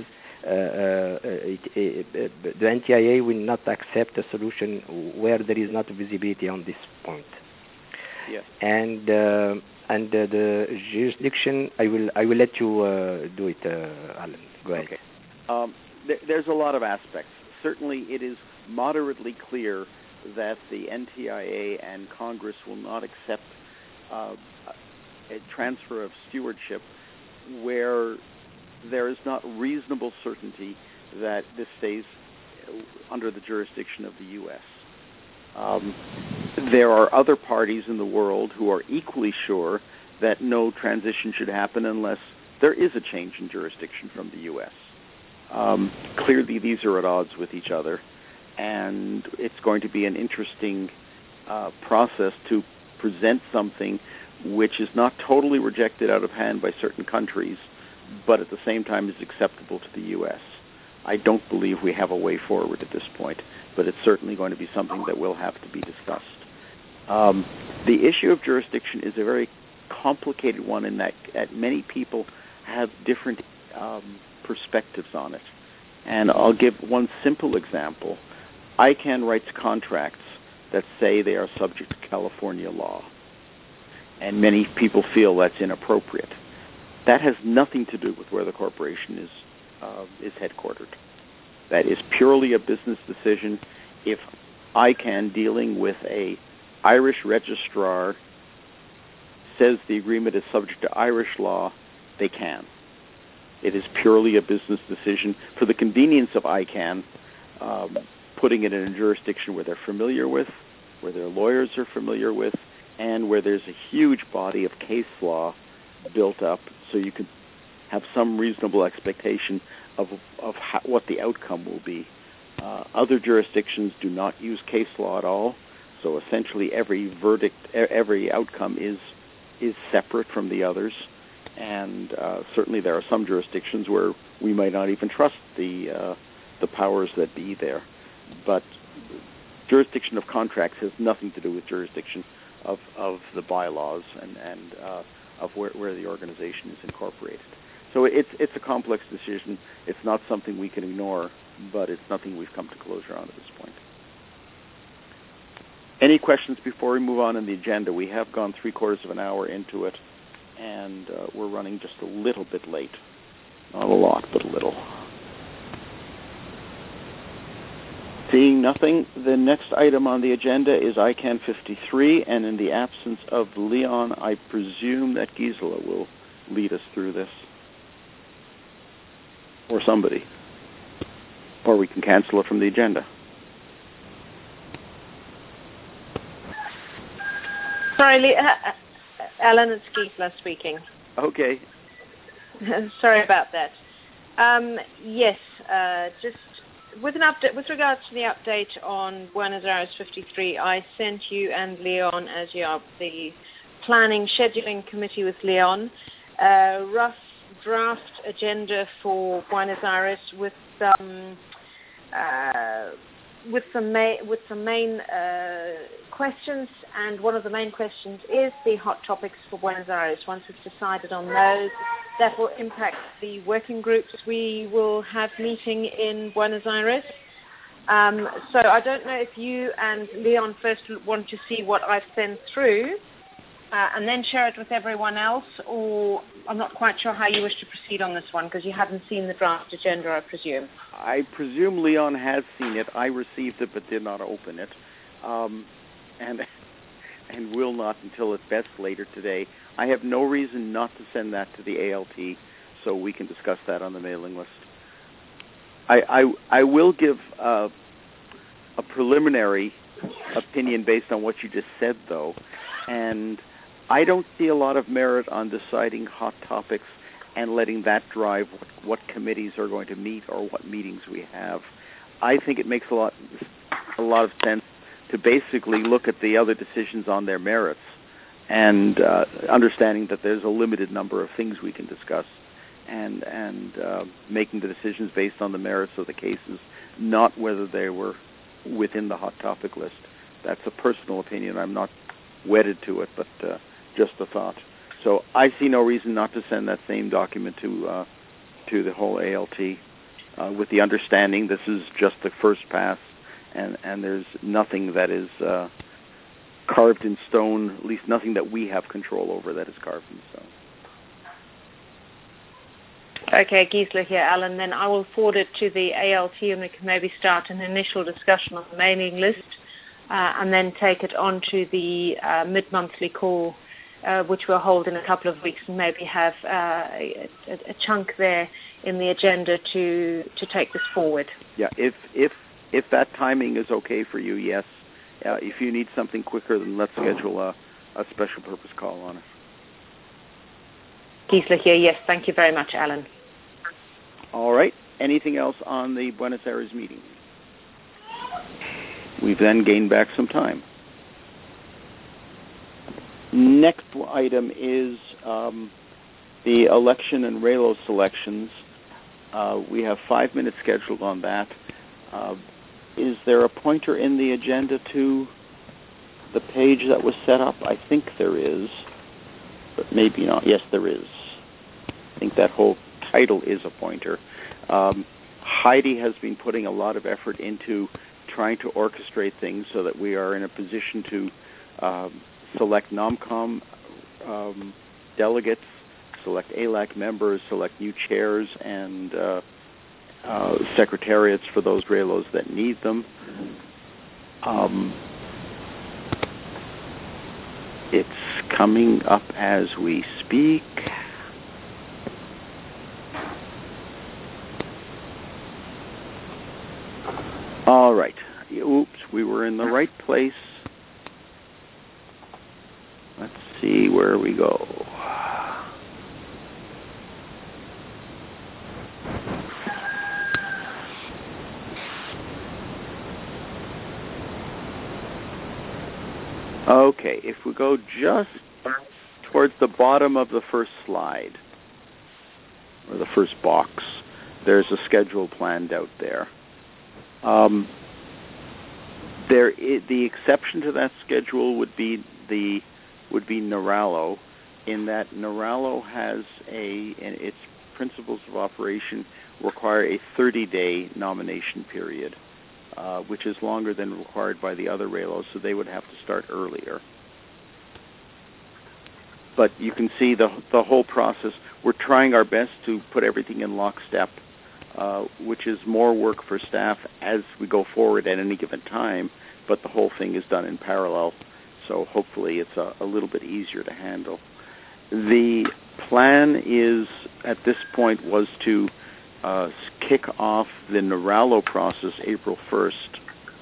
the NTIA will not accept a solution where there is not visibility on this point. Yes. And the jurisdiction, I will let you do it, Alan. Go ahead. Okay. There's a lot of aspects. Certainly, it is moderately clear that the NTIA and Congress will not accept a transfer of stewardship where there is not reasonable certainty that this stays under the jurisdiction of the U.S. There are other parties in the world who are equally sure that no transition should happen unless there is a change in jurisdiction from the U.S. Clearly, these are at odds with each other, and it's going to be an interesting process to present something which is not totally rejected out of hand by certain countries, but at the same time is acceptable to the U.S. I don't believe we have a way forward at this point, but it's certainly going to be something that will have to be discussed. The issue of jurisdiction is a very complicated one in that many people have different perspectives on it. And I'll give one simple example. ICANN writes contracts that say they are subject to California law, and many people feel that's inappropriate. That has nothing to do with where the corporation is headquartered. That is purely a business decision. If ICANN, dealing with a Irish registrar, says the agreement is subject to Irish law, they can. It is purely a business decision for the convenience of ICANN, putting it in a jurisdiction where they're familiar with, where their lawyers are familiar with, and where there's a huge body of case law built up, so you can have some reasonable expectation of what the outcome will be. Other jurisdictions do not use case law at all, so essentially every verdict, every outcome is separate from the others. And certainly there are some jurisdictions where we might not even trust the powers that be there. But jurisdiction of contracts has nothing to do with jurisdiction of the bylaws and of where the organization is incorporated. So it's a complex decision. It's not something we can ignore, but it's nothing we've come to closure on at this point. Any questions before we move on in the agenda? We have gone 3/4 of an hour into it, and we're running just a little bit late. Not a lot, but a little. Seeing nothing, the next item on the agenda is ICANN 53, and in the absence of Leon, I presume that Gisela will lead us through this. Or somebody. Or we can cancel it from the agenda. Sorry, Alan, it's Gisela speaking. Okay. Sorry about that. Yes, just with an update, with regards to the update on Buenos Aires 53, I sent you and Leon, as you are the planning scheduling committee with Leon, rough draft agenda for Buenos Aires with some main questions, and one of the main questions is the hot topics for Buenos Aires. Once we've decided on those, that will impact the working groups we will have meeting in Buenos Aires. So I don't know if you and Leon first want to see what I've sent through and then share it with everyone else, or I'm not quite sure how you wish to proceed on this one, because you haven't seen the draft agenda, I presume. I presume Leon has seen it. I received it but did not open it, and will not until at best later today. I have no reason not to send that to the ALT, so we can discuss that on the mailing list. I will give a preliminary opinion based on what you just said, though, and I don't see a lot of merit on deciding hot topics and letting that drive what committees are going to meet or what meetings we have. I think it makes a lot of sense to basically look at the other decisions on their merits, and understanding that there's a limited number of things we can discuss, and making the decisions based on the merits of the cases, not whether they were within the hot topic list. That's a personal opinion. I'm not wedded to it, but Just a thought. So I see no reason not to send that same document to the whole ALT, with the understanding this is just the first pass, and there's nothing that is carved in stone, at least nothing that we have control over that is carved in stone. Okay, Gisela here, Alan. Then I will forward it to the ALT, and we can maybe start an initial discussion on the mailing list, and then take it on to the mid-monthly call, which we'll hold in a couple of weeks, and maybe have a chunk there in the agenda to take this forward. Yeah, if that timing is okay for you, yes. If you need something quicker, then let's schedule a special purpose call on it. Gisela here, yes. Thank you very much, Alan. All right. Anything else on the Buenos Aires meeting? We've then gained back some time. Next item is the election and RAILO selections. We have 5 minutes scheduled on that. Is there a pointer in the agenda to the page that was set up? I think there is, but maybe not. Yes, there is. I think that whole title is a pointer. Heidi has been putting a lot of effort into trying to orchestrate things so that we are in a position to select NOMCOM delegates, select ALAC members, select new chairs and secretariats for those RAILOs that need them. It's coming up as we speak. All right. Oops, we were in the right place. Let's see where we go. Okay, if we go just towards the bottom of the first slide, or the first box, there's a schedule planned out there. The exception to that schedule would be Naralo, in that Naralo has and its principles of operation require a 30-day nomination period, which is longer than required by the other RAILOs, so they would have to start earlier. But you can see the whole process. We're trying our best to put everything in lockstep, which is more work for staff as we go forward at any given time, but the whole thing is done in parallel, so hopefully it's a little bit easier to handle. The plan is, at this point, was to kick off the Naralo process April 1st.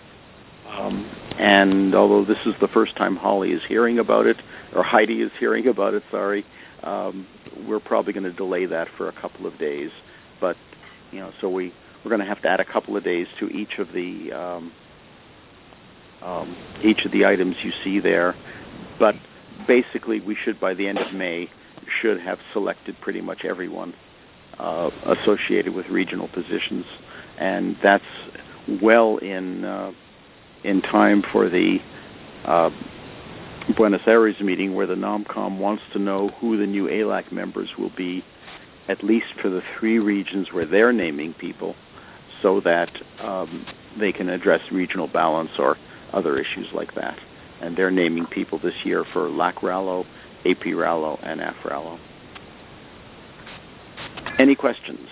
And although this is the first time Holly is hearing about it, or Heidi is hearing about it, sorry, we're probably going to delay that for a couple of days. But, so we're going to have to add a couple of days to each of the items you see there. But basically, we should, by the end of May, should have selected pretty much everyone associated with regional positions, and that's well in time for the Buenos Aires meeting, where the NOMCOM wants to know who the new ALAC members will be, at least for the 3 regions where they're naming people, so that they can address regional balance or other issues like that. And they're naming people this year for LAC RALO, AP RALO, and AF RALO. Any questions?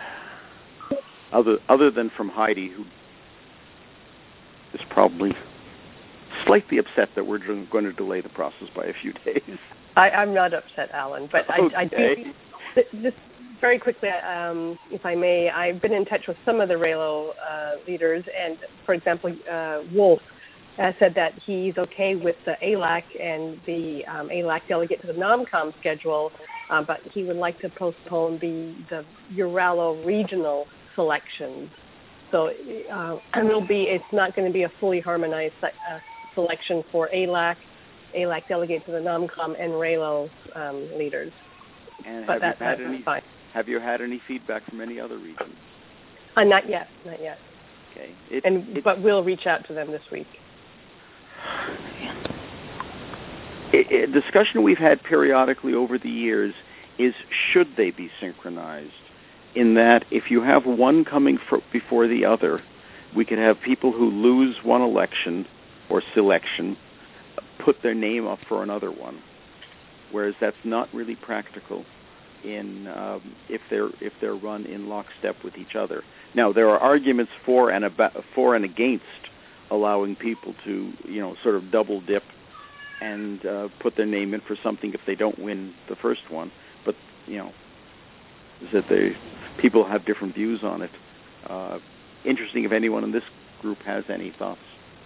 Other than from Heidi, who is probably slightly upset that we're going to delay the process by a few days. I'm not upset, Alan, but okay. I do. Just very quickly, if I may, I've been in touch with some of the RAILO leaders, and for example, Wolf said that he's okay with the ALAC and the ALAC delegate to the NOMCOM schedule, but he would like to postpone the EURALO regional selections. So it's not going to be a fully harmonized selection for ALAC delegate to the NOMCOM, and RAILO leaders. And but that's fine. Have you had any feedback from any other regions? Not yet. Okay. But we'll reach out to them this week. a discussion we've had periodically over the years is should they be synchronized? In that if you have one coming before the other, we could have people who lose one election or selection put their name up for another one, whereas that's not really practical in if they're run in lockstep with each other. Now there are arguments for and against allowing people to sort of double dip and put their name in for something if they don't win the first one, but is that people have different views on it. Interesting if anyone in this group has any thoughts.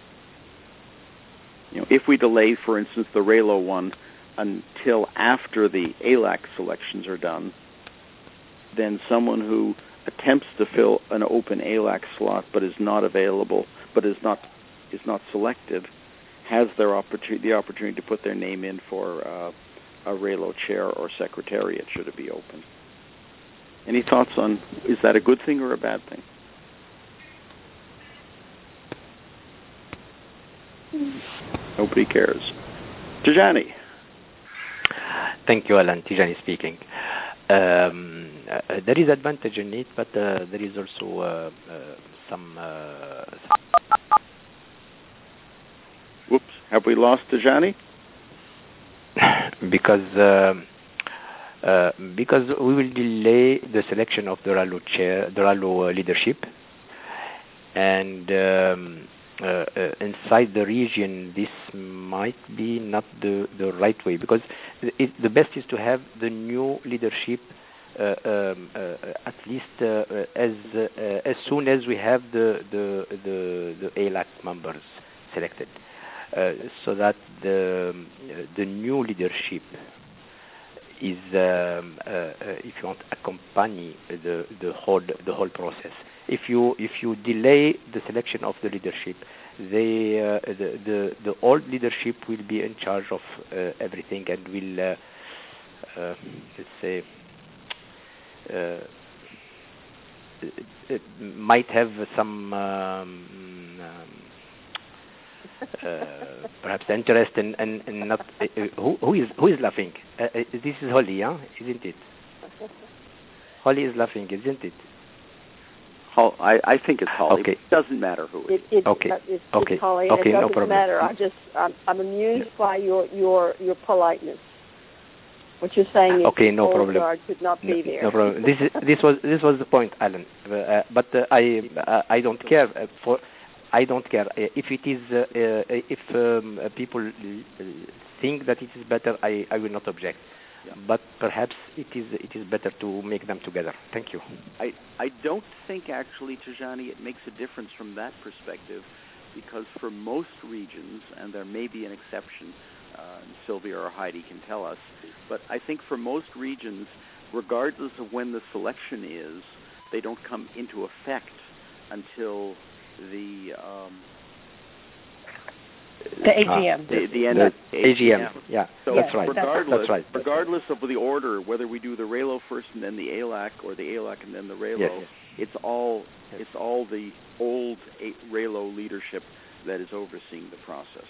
If we delay, for instance, the RALO one until after the ALAC selections are done, then someone who attempts to fill an open ALAC slot but is not available, but is not selected, has the opportunity to put their name in for a RALO chair or secretariat should it be open. Any thoughts on, is that a good thing or a bad thing? Nobody cares. Tijani. Thank you, Alan. Tijani speaking. There is advantage in it, but there is also some... Whoops. Have we lost Tijani? Because we will delay the selection of the RALO chair, the RALO leadership, and inside the region, this might be not the right way, because the best is to have the new leadership at least as soon as we have the ALAC members selected, so that the new leadership is, if you want, accompany the whole process. If you delay the selection of the leadership, the old leadership will be in charge of everything and will, let's say, it might have some perhaps interest in not. Who is laughing? This is Holly, huh? Isn't it? Holly is laughing, isn't it? I think it's Holly. Okay. It doesn't matter who it is. Okay. It's Okay. Holly, Okay. it No doesn't problem. matter. I'm amused by your politeness. What you're saying is okay, no problem. Guard could not be there. No problem. This was the point, Alan. But I don't care for. I don't care if it is if people think that it is better. I will not object. Yeah. But perhaps it is better to make them together. Thank you. I don't think actually, Tijani, it makes a difference from that perspective, because for most regions, and there may be an exception, Sylvia or Heidi can tell us, but I think for most regions, regardless of when the selection is, they don't come into effect until the AGM. The end of AGM. Yeah, so that's right. Regardless, that's right. Regardless of the order, whether we do the RALO first and then the ALAC, or the ALAC and then the RALO, yes. it's all the old RALO leadership that is overseeing the process.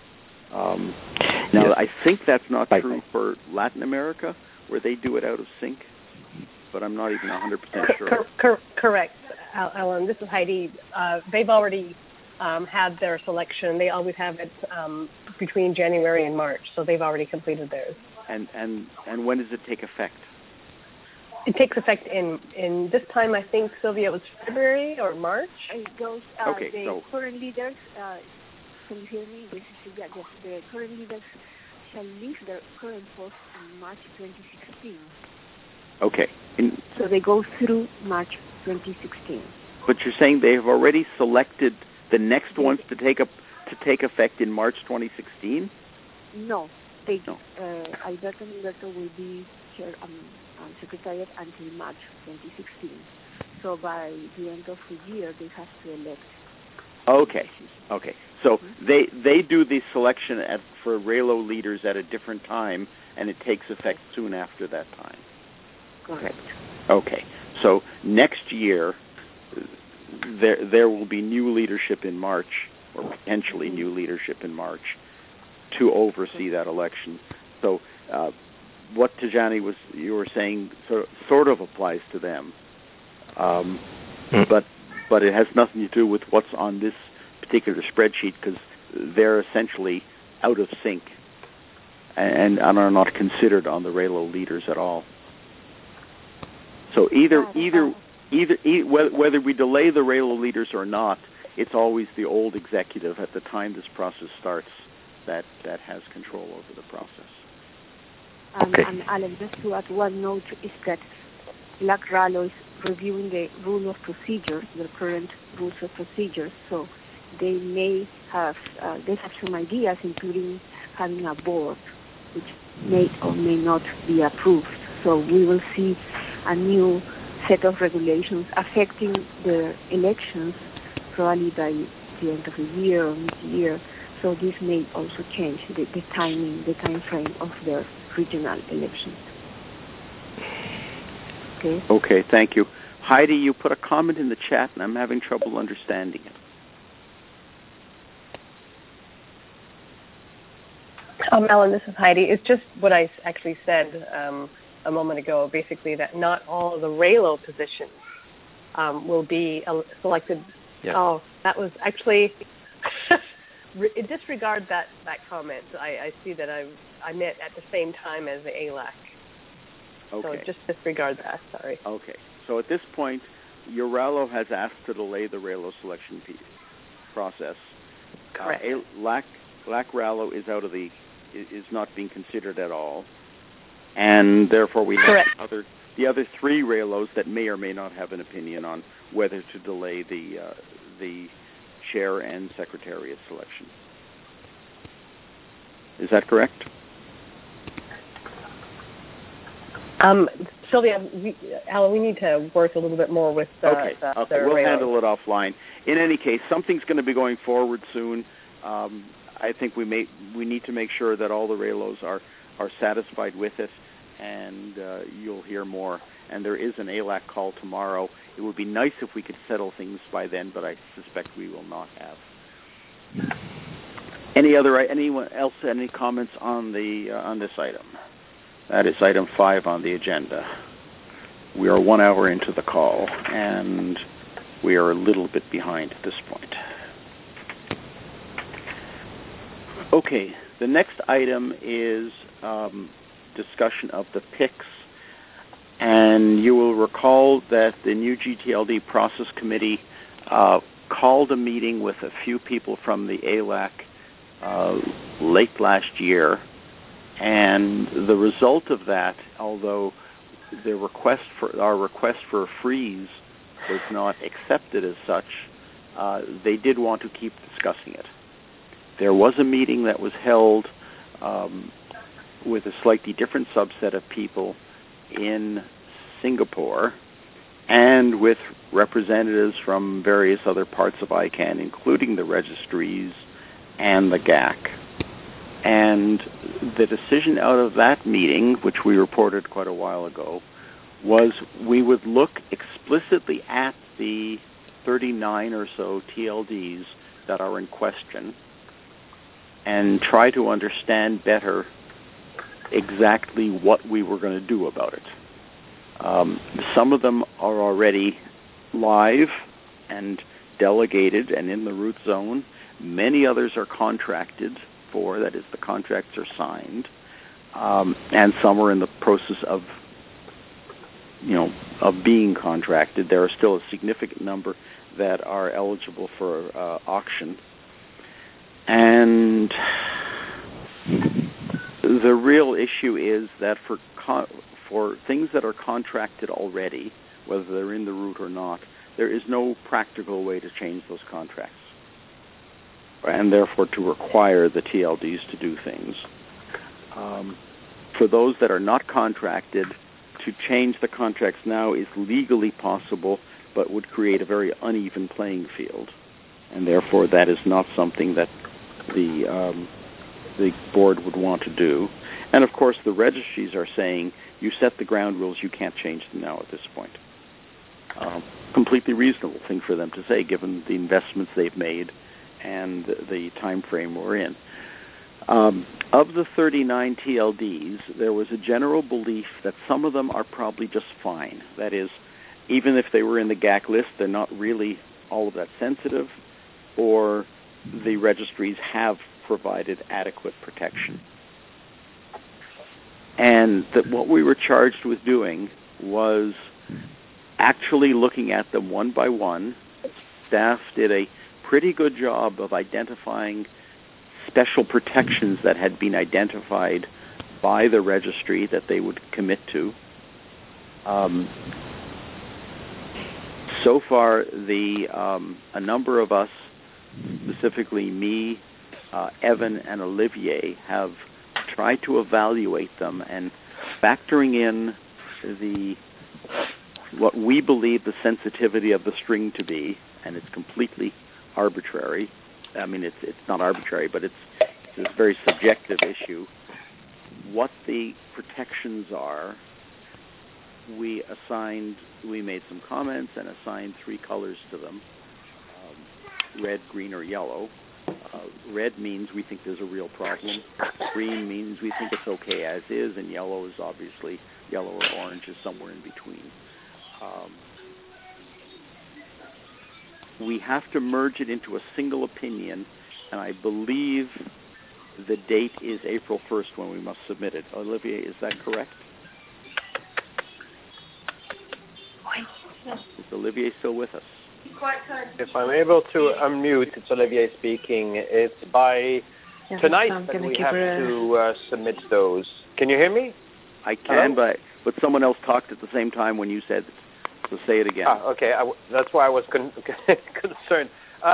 Now, yes. I think that's not true for Latin America, where they do it out of sync, but I'm not even 100% sure. Correct, Alan. This is Heidi. They've already had their selection. They always have it between January and March, so they've already completed theirs. And when does it take effect? It takes effect in this time, I think, Sylvia, it was February or March? It goes, okay, the current leaders, can you hear me? This is Sylvia. The current leaders shall leave their current post in March 2016. Okay. So they go through March 2016. But you're saying they have already selected the next ones to take effect in March 2016? No. Alberto Milberto will be chair secretariat until March 2016. So by the end of the year, they have to elect. Okay. So they do the selection for RALO leaders at a different time, and it takes effect soon after that time. Correct. Okay. So next year, there will be new leadership in March, or potentially new leadership in March, to oversee that election. So what Tijani you were saying sort of applies to them, but it has nothing to do with what's on this particular spreadsheet, because they're essentially out of sync and are not considered on the RAILO leaders at all. So either whether we delay the RAILO leaders or not, it's always the old executive at the time this process starts that has control over the process. Okay. And Alan, just to add one note, is that LAC RALO is reviewing the rule of procedures, the current rules of procedures, so they may have some ideas, including having a board, which may or may not be approved. So we will see a new set of regulations affecting the elections probably by the end of the year or mid-year. So this may also change the time frame of the regional elections. Okay. Okay, thank you. Heidi, you put a comment in the chat, and I'm having trouble understanding it. Ellen, this is Heidi. It's just what I actually said a moment ago, basically that not all of the RAILO positions will be selected. Yeah. Oh, that was actually, disregard that comment. I see that I met at the same time as the ALAC. Okay. So just disregard that, sorry. Okay. So at this point, your RALO has asked to delay the RAILO selection process. Correct. LAC RALO is not being considered at all, and therefore we have the other three RAILOs that may or may not have an opinion on whether to delay the chair and secretariat selection. Is that correct? Sylvia, Alan, we need to work a little bit more with the we'll handle it offline. In any case, something's going to be going forward soon. I think we need to make sure that all the RAILOs are satisfied with it, and you'll hear more. And there is an ALAC call tomorrow. It would be nice if we could settle things by then, but I suspect we will not have. Anyone else? Any comments on this item? That is item 5 on the agenda. We are 1 hour into the call, and we are a little bit behind at this point. Okay, the next item is discussion of the PICs. And you will recall that the new GTLD process committee called a meeting with a few people from the ALAC late last year. And the result of that, although our request for a freeze was not accepted as such, they did want to keep discussing it. There was a meeting that was held with a slightly different subset of people in Singapore, and with representatives from various other parts of ICANN, including the registries and the GAC. And the decision out of that meeting, which we reported quite a while ago, was we would look explicitly at the 39 or so TLDs that are in question and try to understand better exactly what we were going to do about it. Some of them are already live and delegated and in the root zone. Many others are contracted for, that is, the contracts are signed, and some are in the process of being contracted. There are still a significant number that are eligible for auction. And the real issue is that for things that are contracted already, whether they're in the root or not, there is no practical way to change those contracts, and therefore to require the TLDs to do things. For those that are not contracted, to change the contracts now is legally possible, but would create a very uneven playing field, and therefore that is not something that the board would want to do. And of course the registries are saying, you set the ground rules, you can't change them now at this point. Completely reasonable thing for them to say, given the investments they've made and the time frame we're in. Of the 39 TLDs, there was a general belief that some of them are probably just fine. That is, even if they were in the GAC list, they're not really all of that sensitive, or the registries have provided adequate protection. And that what we were charged with doing was actually looking at them one by one. Staff did a pretty good job of identifying special protections that had been identified by the registry that they would commit to. So far, a number of us, specifically me, Evan, and Olivier, have tried to evaluate them, and factoring in what we believe the sensitivity of the string to be, and it's completely arbitrary. I mean, it's not arbitrary, but it's a very subjective issue. What the protections are, we made some comments and assigned 3 colors to them: red, green, or yellow. Red means we think there's a real problem. Green means we think it's okay as is, and yellow is obviously, yellow or orange is somewhere in between. We have to merge it into a single opinion, and I believe the date is April 1st when we must submit it. Olivier, is that correct? Is Olivier still with us? If I'm able to unmute, it's Olivier speaking. It's by tonight that we have to submit those. Can you hear me? I can, but someone else talked at the same time when you said it. So say it again. Okay, that's why I was concerned.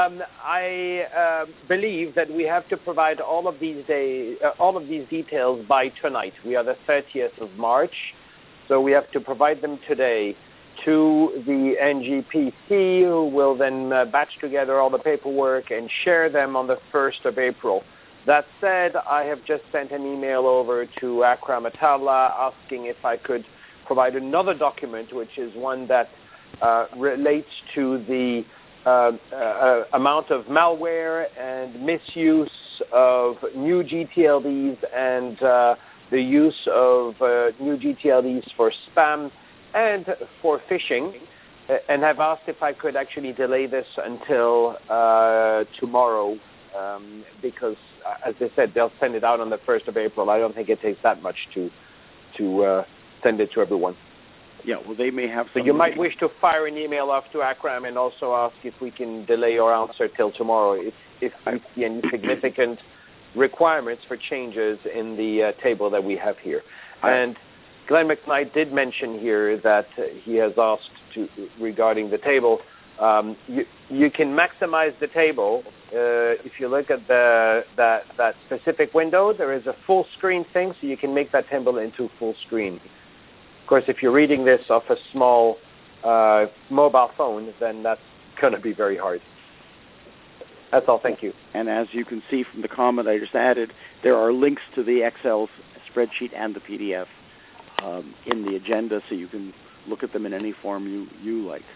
I believe that we have to provide all of these details by tonight. We are the 30th of March, so we have to provide them today to the NGPC, who will then batch together all the paperwork and share them on the 1st of April. That said, I have just sent an email over to Akram Atallah asking if I could provide another document, which is one that relates to the amount of malware and misuse of new GTLDs and the use of new GTLDs for spam and for phishing, and have asked if I could actually delay this until tomorrow, because, as they said, they'll send it out on the 1st of April. I don't think it takes that much to send it to everyone. Yeah, well, they may have. So you might wish to fire an email off to Akram and also ask if we can delay your answer till tomorrow, if we see any significant requirements for changes in the table that we have here. And Glenn McKnight did mention here that he has asked regarding the table. You can maximize the table if you look at that specific window. There is a full screen thing, so you can make that table into full screen. Of course, if you're reading this off a small mobile phone, then that's going to be very hard. That's all. Thank you. And as you can see from the comment I just added, there are links to the Excel spreadsheet and the PDF in the agenda, so you can look at them in any form you like.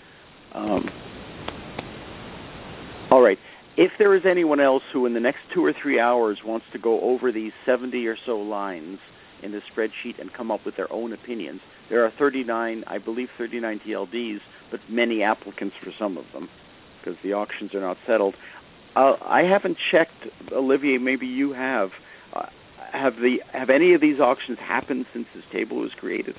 All right. If there is anyone else who in the next 2 or 3 hours wants to go over these 70 or so lines in the spreadsheet and come up with their own opinions, there are 39 TLDs, but many applicants for some of them because the auctions are not settled. I haven't checked, Olivier, maybe you have. Have any of these auctions happened since this table was created?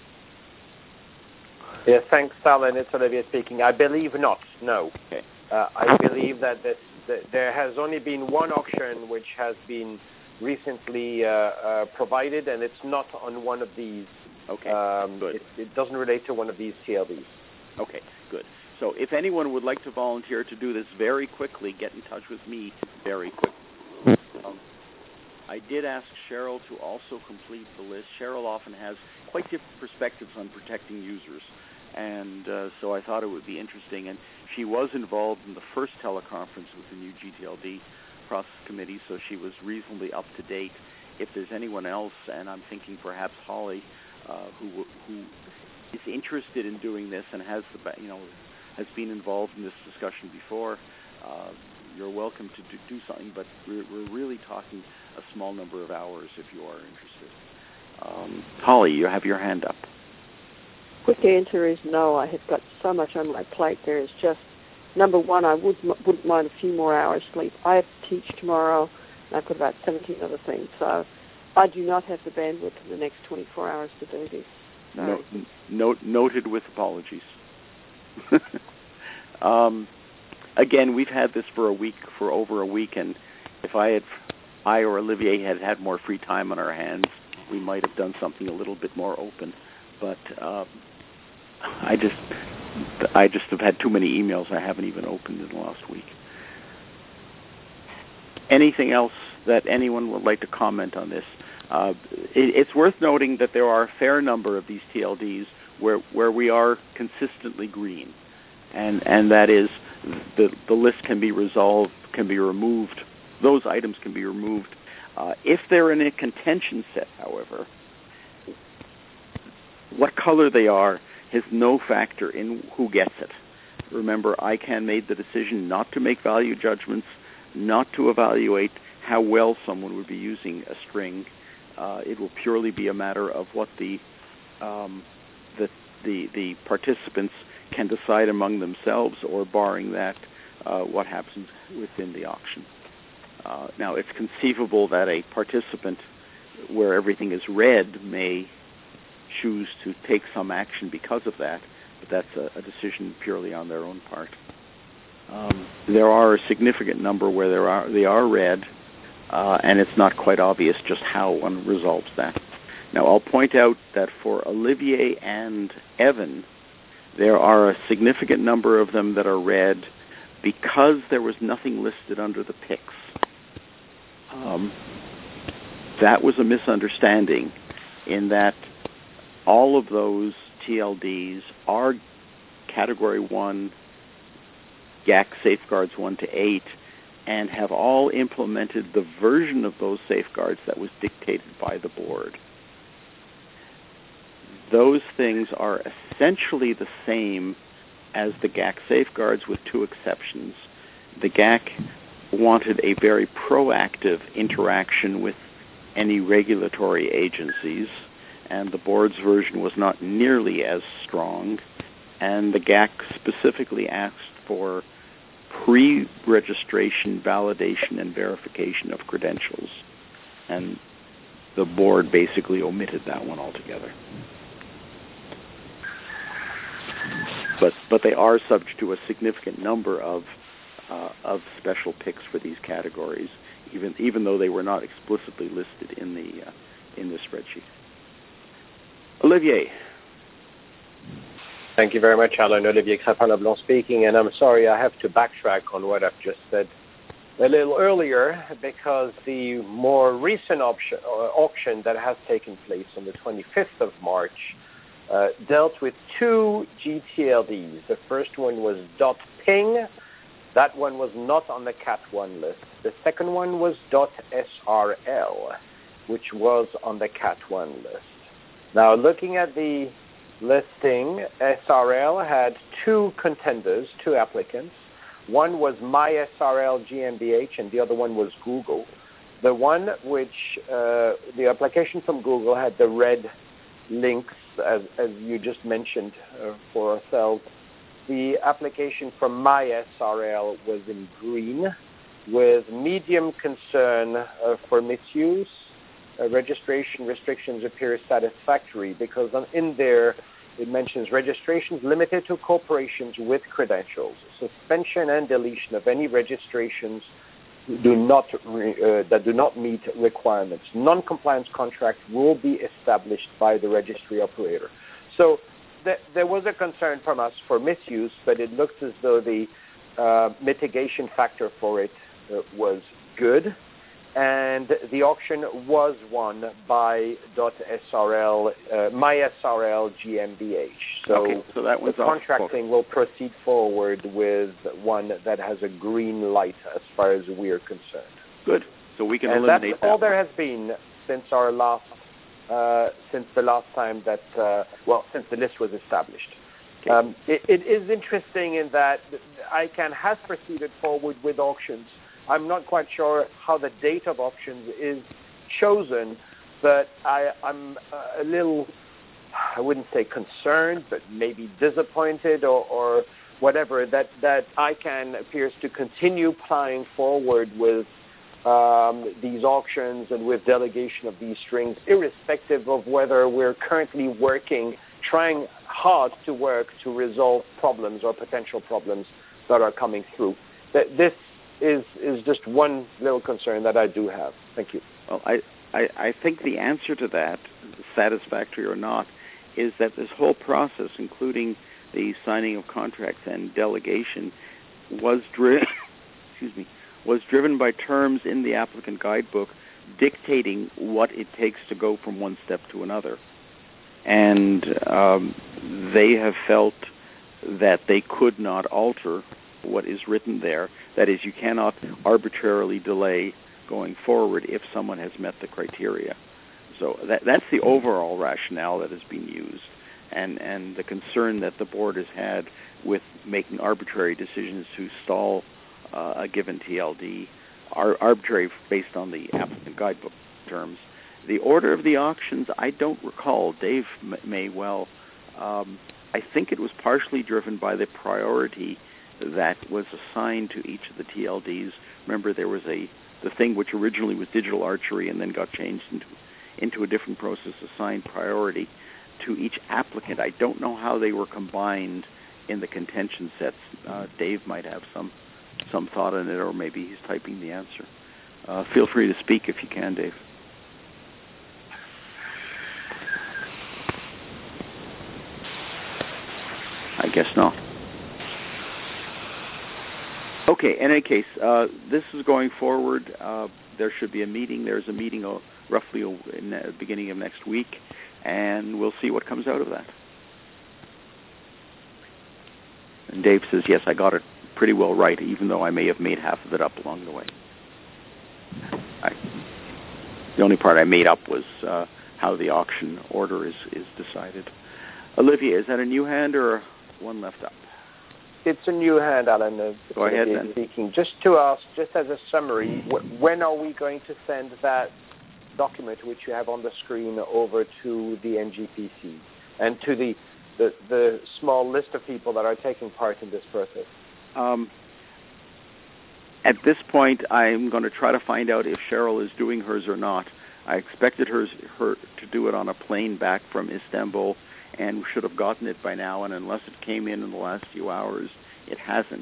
Yes, thanks, Alan. It's Olivier speaking. I believe not, no. Okay. I believe that there has only been one auction which has been recently provided, and it's not on one of these. Okay, good. It doesn't relate to one of these TLDs. Okay, good. So if anyone would like to volunteer to do this very quickly, get in touch with me very quickly. I did ask Cheryl to also complete the list. Cheryl often has quite different perspectives on protecting users, and so I thought it would be interesting. And she was involved in the first teleconference with the new GTLD process committee, so she was reasonably up to date. If there's anyone else, and I'm thinking perhaps Holly, who is interested in doing this and has been involved in this discussion before, you're welcome to do something, but we're really talking a small number of hours if you are interested. Holly, you have your hand up. Quick answer is no. I have got so much on my plate. There is just, number one, I wouldn't mind a few more hours sleep. I have to teach tomorrow, and I've got about 17 other things. So I do not have the bandwidth in the next 24 hours to do this. Noted with apologies. Again, we've had this for over a week, and if I or Olivier had more free time on our hands, we might have done something a little bit more open. But I just have had too many emails I haven't even opened in the last week. Anything else that anyone would like to comment on this? It's worth noting that there are a fair number of these TLDs where we are consistently green, and that is the list can be resolved, can be removed. Those items can be removed. If they're in a contention set, however, what color they are has no factor in who gets it. Remember, ICANN made the decision not to make value judgments, not to evaluate how well someone would be using a string. It will purely be a matter of what the participants can decide among themselves, or barring that, what happens within the auction. Now, it's conceivable that a participant where everything is red may choose to take some action because of that, but that's a decision purely on their own part. There are a significant number where they are red, and it's not quite obvious just how one resolves that. Now, I'll point out that for Olivier and Evan, there are a significant number of them that are red because there was nothing listed under the picks. That was a misunderstanding, in that all of those TLDs are Category 1 GAC safeguards 1 to 8, and have all implemented the version of those safeguards that was dictated by the board. Those things are essentially the same as the GAC safeguards, with two exceptions. The GAC wanted a very proactive interaction with any regulatory agencies, and the board's version was not nearly as strong, and the GAC specifically asked for pre-registration validation and verification of credentials, and the board basically omitted that one altogether. But they are subject to a significant number of special picks for these categories, even though they were not explicitly listed in the spreadsheet. Olivier. Thank you very much, Alan. Olivier Crapin-Leblond speaking, and I'm sorry I have to backtrack on what I've just said a little earlier, because the more recent auction that has taken place on the 25th of March dealt with two GTLDs. The first one was .ping. That one was not on the Cat 1 list. The second one was .srl, which was on the Cat 1 list. Now, looking at the listing, SRL had two contenders, two applicants. One was MySRL GmbH, and the other one was Google. The one which, the application from Google had the red links, as you just mentioned for ourselves. The application from MySRL was in green, with medium concern for misuse. Registration restrictions appear satisfactory, because in there it mentions registrations limited to corporations with credentials. Suspension and deletion of any registrations that do not meet requirements. Non-compliance contract will be established by the registry operator. So there was a concern from us for misuse, but it looks as though the mitigation factor for it was good. And the auction was won by .srl, MySRL GmbH. So that was the contracting will proceed forward with one that has a green light as far as we're concerned. Good. So we can eliminate that. That's all there has been since our last, since the last time that, since the list was established. It is interesting in that ICANN has proceeded forward with auctions. I'm not quite sure how the date of auctions is chosen, but I'm a little, I wouldn't say concerned, but maybe disappointed or whatever, that ICANN appears to continue plying forward with these auctions and with delegation of these strings, irrespective of whether we're currently trying hard to work to resolve problems or potential problems that are coming through. This is just one little concern that I do have. Thank you. Well, I think the answer to that, satisfactory or not, is that this whole process, including the signing of contracts and delegation, was driven by terms in the applicant guidebook dictating what it takes to go from one step to another. And they have felt that they could not alter what is written there. That is, you cannot arbitrarily delay going forward if someone has met the criteria. So that's the overall rationale that has been used. And the concern that the board has had with making arbitrary decisions to stall a given TLD are arbitrary based on the applicant guidebook terms. The order of the auctions, I don't recall. Dave may well. I think it was partially driven by the priority that was assigned to each of the TLDs. Remember, there was the thing which originally was digital archery and then got changed into a different process, assigned priority to each applicant. I don't know how they were combined in the contention sets. Dave might have some thought on it, or maybe he's typing the answer. Feel free to speak if you can, Dave. I guess not. Okay, in any case, this is going forward. There should be a meeting. There's a meeting roughly in the beginning of next week, and we'll see what comes out of that. And Dave says, yes, I got it pretty well right, even though I may have made half of it up along the way. The only part I made up was how the auction order is decided. Olivia, is that a new hand or one left up? It's a new hand, Alan. Go ahead, then. Speaking. Just to ask, just as a summary, when are we going to send that document which you have on the screen over to the NGPC and to the small list of people that are taking part in this process? At this point, I'm going to try to find out if Cheryl is doing hers or not. I expected her to do it on a plane back from Istanbul, and should have gotten it by now, and unless it came in the last few hours, it hasn't.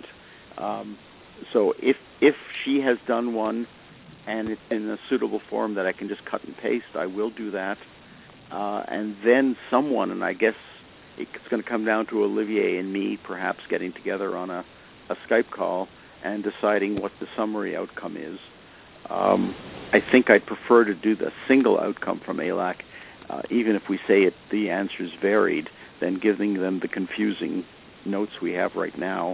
So if she has done one and it's in a suitable form that I can just cut and paste, I will do that. And then someone, and I guess it's going to come down to Olivier and me perhaps getting together on a Skype call and deciding what the summary outcome is. I think I'd prefer to do the single outcome from ALAC, even if we say the answers varied, than giving them the confusing notes we have right now.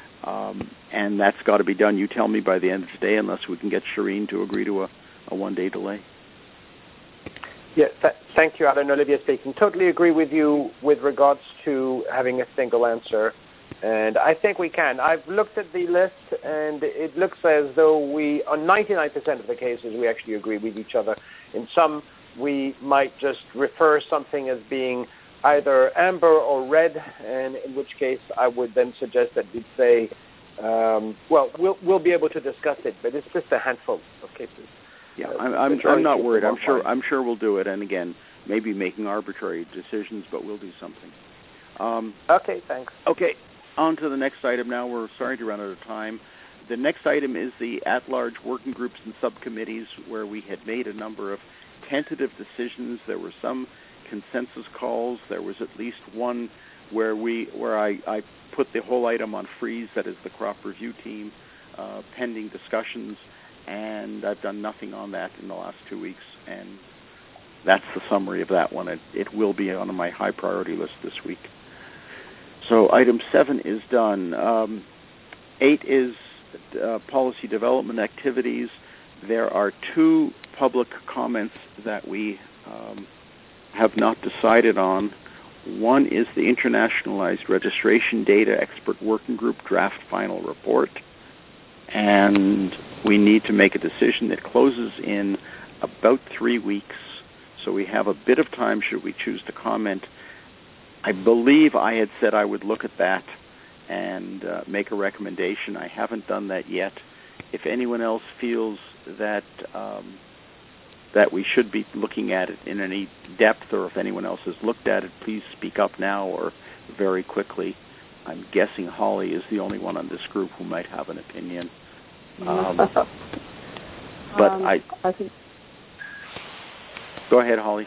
And that's got to be done, you tell me, by the end of today, unless we can get Shireen to agree to a one-day delay. Yeah, thank you, Alan. Olivia speaking. Totally agree with you with regards to having a single answer. And I think we can. I've looked at the list, and it looks as though on 99% of the cases, we actually agree with each other. In some, we might just refer something as being either amber or red, and in which case I would then suggest that we'd say, we'll be able to discuss it, but it's just a handful of cases. Yeah, I'm not worried. I'm sure we'll do it. And again, maybe making arbitrary decisions, but we'll do something. Okay, thanks. Okay, on to the next item now. We're sorry to run out of time. The next item is the at-large working groups and subcommittees, where we had made a number of tentative decisions. There were some consensus calls. There was at least one where I put the whole item on freeze, that is the crop review team, pending discussions, and I've done nothing on that in the last 2 weeks, and that's the summary of that one. It will be on my high priority list this week. So item 7 is done. 8 is policy development activities. There are 2 public comments that we have not decided on. One is the Internationalized Registration Data Expert Working Group Draft Final Report. And we need to make a decision that closes in about 3 weeks. So we have a bit of time should we choose to comment. I believe I had said I would look at that and make a recommendation. I haven't done that yet. If anyone else feels that that we should be looking at it in any depth, or if anyone else has looked at it, please speak up now or very quickly. I'm guessing Holly is the only one on this group who might have an opinion. But I think. Go ahead, Holly.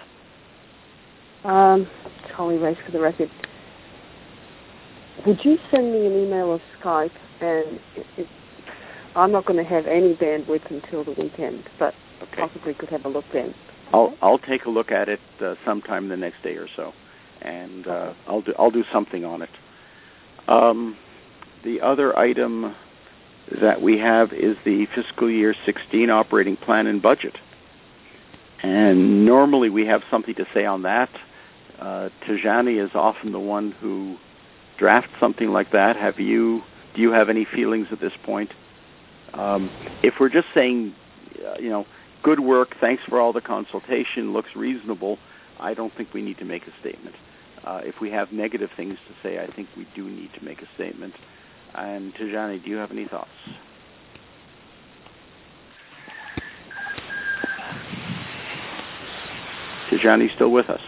Holly Race for the record. Would you send me an email or Skype? And I'm not going to have any bandwidth until the weekend, but possibly could have a look then. I'll take a look at it sometime the next day or so, and I'll do something on it. The other item that we have is the fiscal year 16 operating plan and budget. And normally we have something to say on that. Tijani is often the one who drafts something like that. Do you have any feelings at this point? If we're just saying, good work, thanks for all the consultation, looks reasonable, I don't think we need to make a statement. If we have negative things to say, I think we do need to make a statement. And Tijani, do you have any thoughts? Tijani still with us?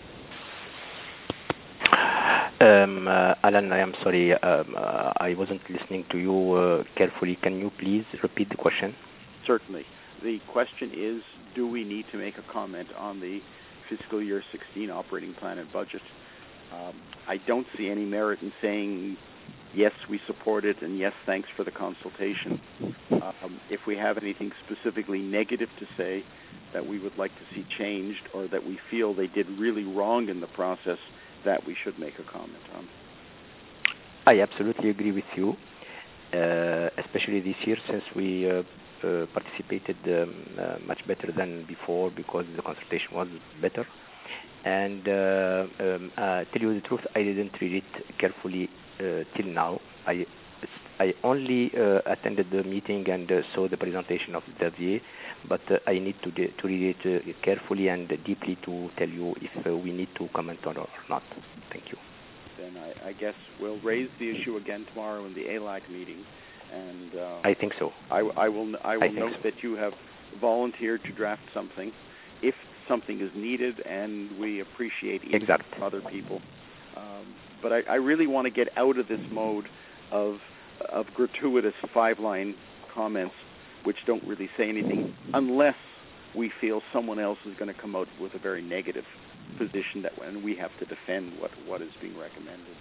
Alan, I am sorry. I wasn't listening to you carefully. Can you please repeat the question? Certainly. The question is, do we need to make a comment on the fiscal year 16 operating plan and budget? I don't see any merit in saying, yes, we support it, and yes, thanks for the consultation. If we have anything specifically negative to say that we would like to see changed, or that we feel they did really wrong in the process, that we should make a comment on. I absolutely agree with you, especially this year, since we participated much better than before because the consultation was better. And tell you the truth, I didn't read it carefully till now. I only attended the meeting and saw the presentation of Xavier, but I need to read it carefully and deeply to tell you if we need to comment on it or not. Thank you. Then I guess we'll raise the issue again tomorrow in the ALAC meeting, and I think so. I will note that you have volunteered to draft something, if something is needed, and we appreciate input from other people. But I really want to get out of this mode of gratuitous 5-line comments which don't really say anything, unless we feel someone else is going to come out with a very negative position and we have to defend what is being recommended.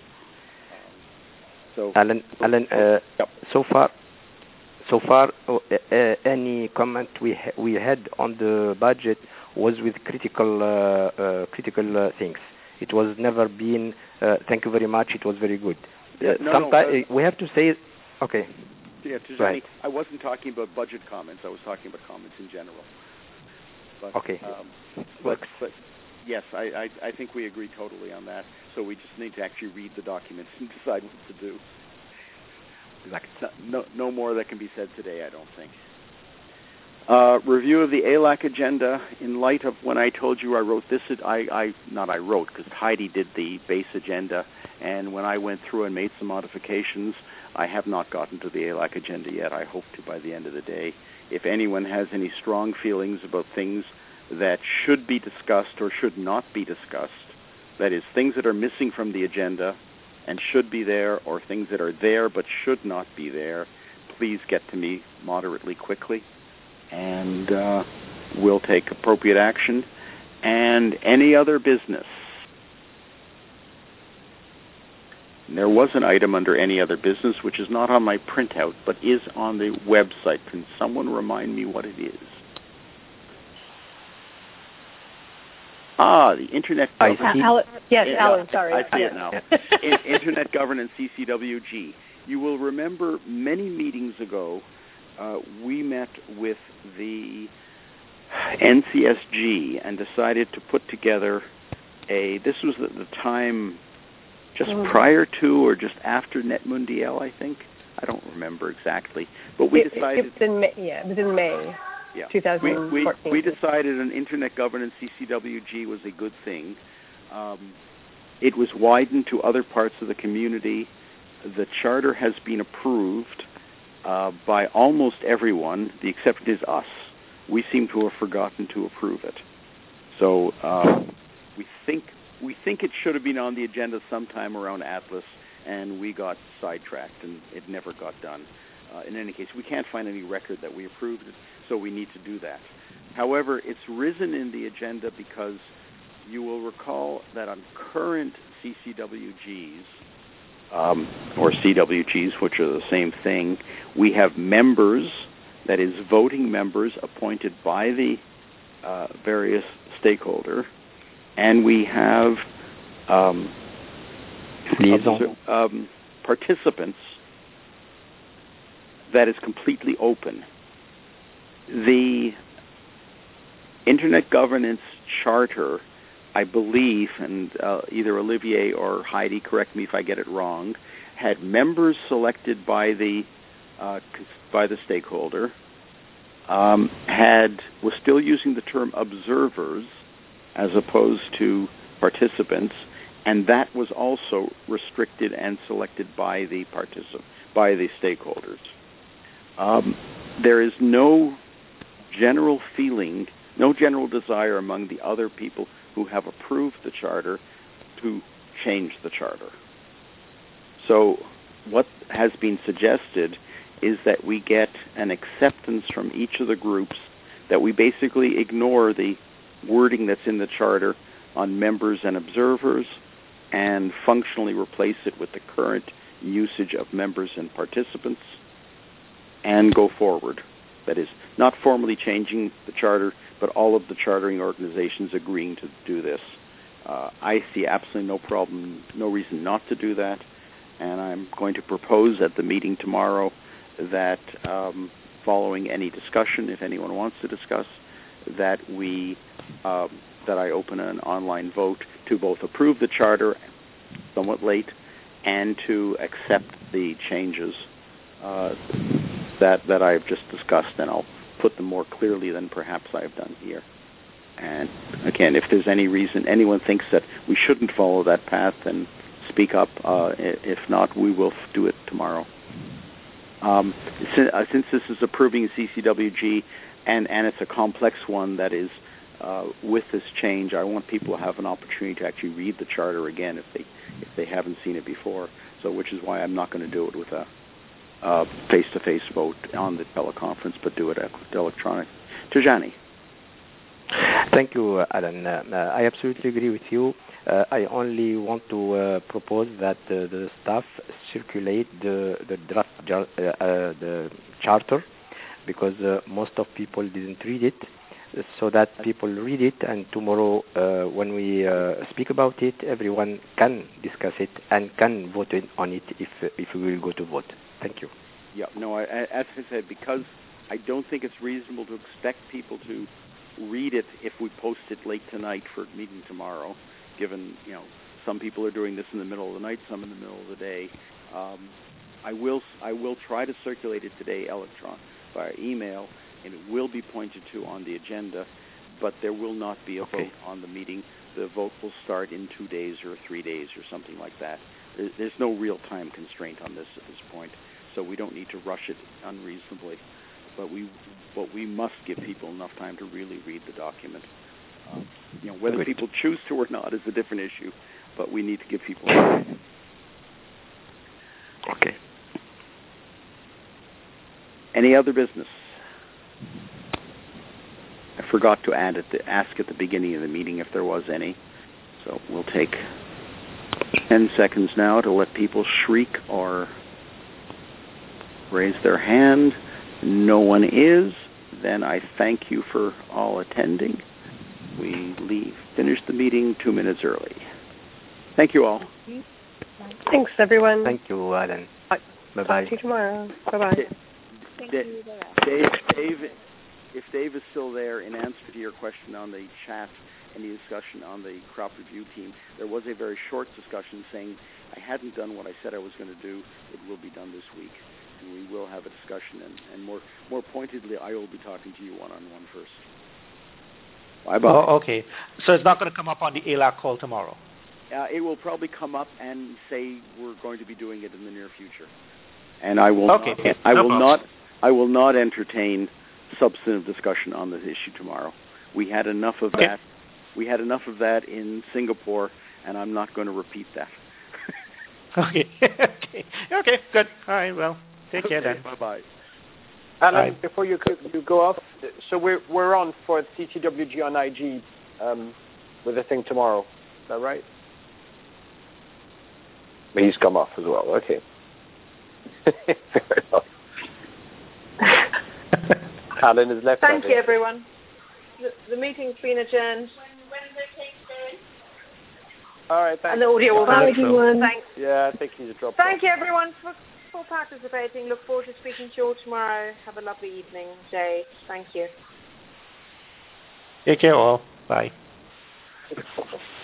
Alan, so far, any comment we had on the budget was with critical things. It was never been, thank you very much, it was very good. Sometimes we have to say, okay. Yeah, Tijani, I wasn't talking about budget comments. I was talking about comments in general. But, okay. But yes, I think we agree totally on that. So we just need to actually read the documents and decide what to do. Exactly. No more that can be said today, I don't think. Review of the ALAC agenda. In light of when I told you I wrote this, because Heidi did the base agenda, and when I went through and made some modifications, I have not gotten to the ALAC agenda yet. I hope to by the end of the day. If anyone has any strong feelings about things that should be discussed or should not be discussed, that is, things that are missing from the agenda and should be there, or things that are there but should not be there, please get to me moderately quickly, and we'll take appropriate action. And any other business. There was an item under any other business which is not on my printout but is on the website. Can someone remind me what it is? The Internet Governance. Alan, sorry. I see it now. Internet Governance, CCWG. You will remember many meetings ago, we met with the NCSG and decided to put together this was at the time just prior to or just after Net Mundial, I think. I don't remember exactly, but we decided. It was in May. Yeah, 2014. We decided an internet governance CCWG was a good thing. It was widened to other parts of the community. The charter has been approved by almost everyone. The exception is us. We seem to have forgotten to approve it. So we think it should have been on the agenda sometime around Atlas, and we got sidetracked, and it never got done. In any case, we can't find any record that we approved it, so we need to do that. However, it's risen in the agenda because you will recall that on current CCWGs, or CWGs, which are the same thing, we have members, that is voting members appointed by the various stakeholder, and we have participants that is completely open. The Internet Governance Charter, I believe, and either Olivier or Heidi, correct me if I get it wrong, had members selected by the stakeholder, was still using the term observers as opposed to participants, and that was also restricted and selected by the stakeholders. There is no general feeling, no general desire among the other people who have approved the charter to change the charter. So what has been suggested is that we get an acceptance from each of the groups that we basically ignore the wording that's in the charter on members and observers and functionally replace it with the current usage of members and participants and go forward. That is, not formally changing the charter, but all of the chartering organizations agreeing to do this. I see absolutely no problem, no reason not to do that, and I'm going to propose at the meeting tomorrow that following any discussion, if anyone wants to discuss, that I open an online vote to both approve the charter, somewhat late, and to accept the changes that I've just discussed, and I'll put them more clearly than perhaps I've done here. And again, if there's any reason anyone thinks that we shouldn't follow that path, then speak up. If not, we will do it tomorrow. Since this is approving CCWG, and it's a complex one that is with this change, I want people to have an opportunity to actually read the charter again if they haven't seen it before. So, which is why I'm not going to do it with a face-to-face vote on the teleconference, but do it electronic. Tijani. Thank you, Alan. I absolutely agree with you. I only want to propose that the staff circulate the draft the charter, because most of people didn't read it, so that people read it, and tomorrow when we speak about it, everyone can discuss it and can vote on it if we will go to vote. Thank you. Yeah, no, as I said, because I don't think it's reasonable to expect people to read it if we post it late tonight for meeting tomorrow, given, some people are doing this in the middle of the night, some in the middle of the day. I will try to circulate it today via email, and it will be pointed to on the agenda, but there will not be a vote on the meeting. The vote will start in 2 days or 3 days or something like that. There's no real time constraint on this at this point, so we don't need to rush it unreasonably. But we must give people enough time to really read the document. Whether people choose to or not is a different issue, but we need to give people time. Okay. Any other business? I forgot to ask at the beginning of the meeting if there was any. So we'll take 10 seconds now to let people shriek or raise their hand. No one is. Then I thank you for all attending. We finish the meeting 2 minutes early. Thank you all. Thanks, everyone. Thank you, Alan. Bye-bye. Talk to you tomorrow. Bye-bye. Dave, if Dave is still there, in answer to your question on the chat, any discussion on the crop review team. There was a very short discussion saying I hadn't done what I said I was going to do. It will be done this week, and we will have a discussion. And more pointedly, I will be talking to you one-on-one first. Bye-bye. Oh, okay. So it's not going to come up on the ALAC call tomorrow? It will probably come up and say we're going to be doing it in the near future. And I will I will not entertain substantive discussion on this issue tomorrow. We had enough of that. We had enough of that in Singapore, and I'm not going to repeat that. Okay, good. All right, well, take care then. Bye-bye. Alan, before you go off, so we're on for CCWG on IG with the thing tomorrow. Is that right? But he's come off as well. Okay. Fair enough. Alan is left. Thank you, everyone. The meeting's been adjourned. All right, thanks. And the audio will Bye, everyone. Thanks. Yeah, I think he's dropped. Thank you, everyone, for participating. Look forward to speaking to you all tomorrow. Have a lovely evening, day. Thank you. Take care all. Bye.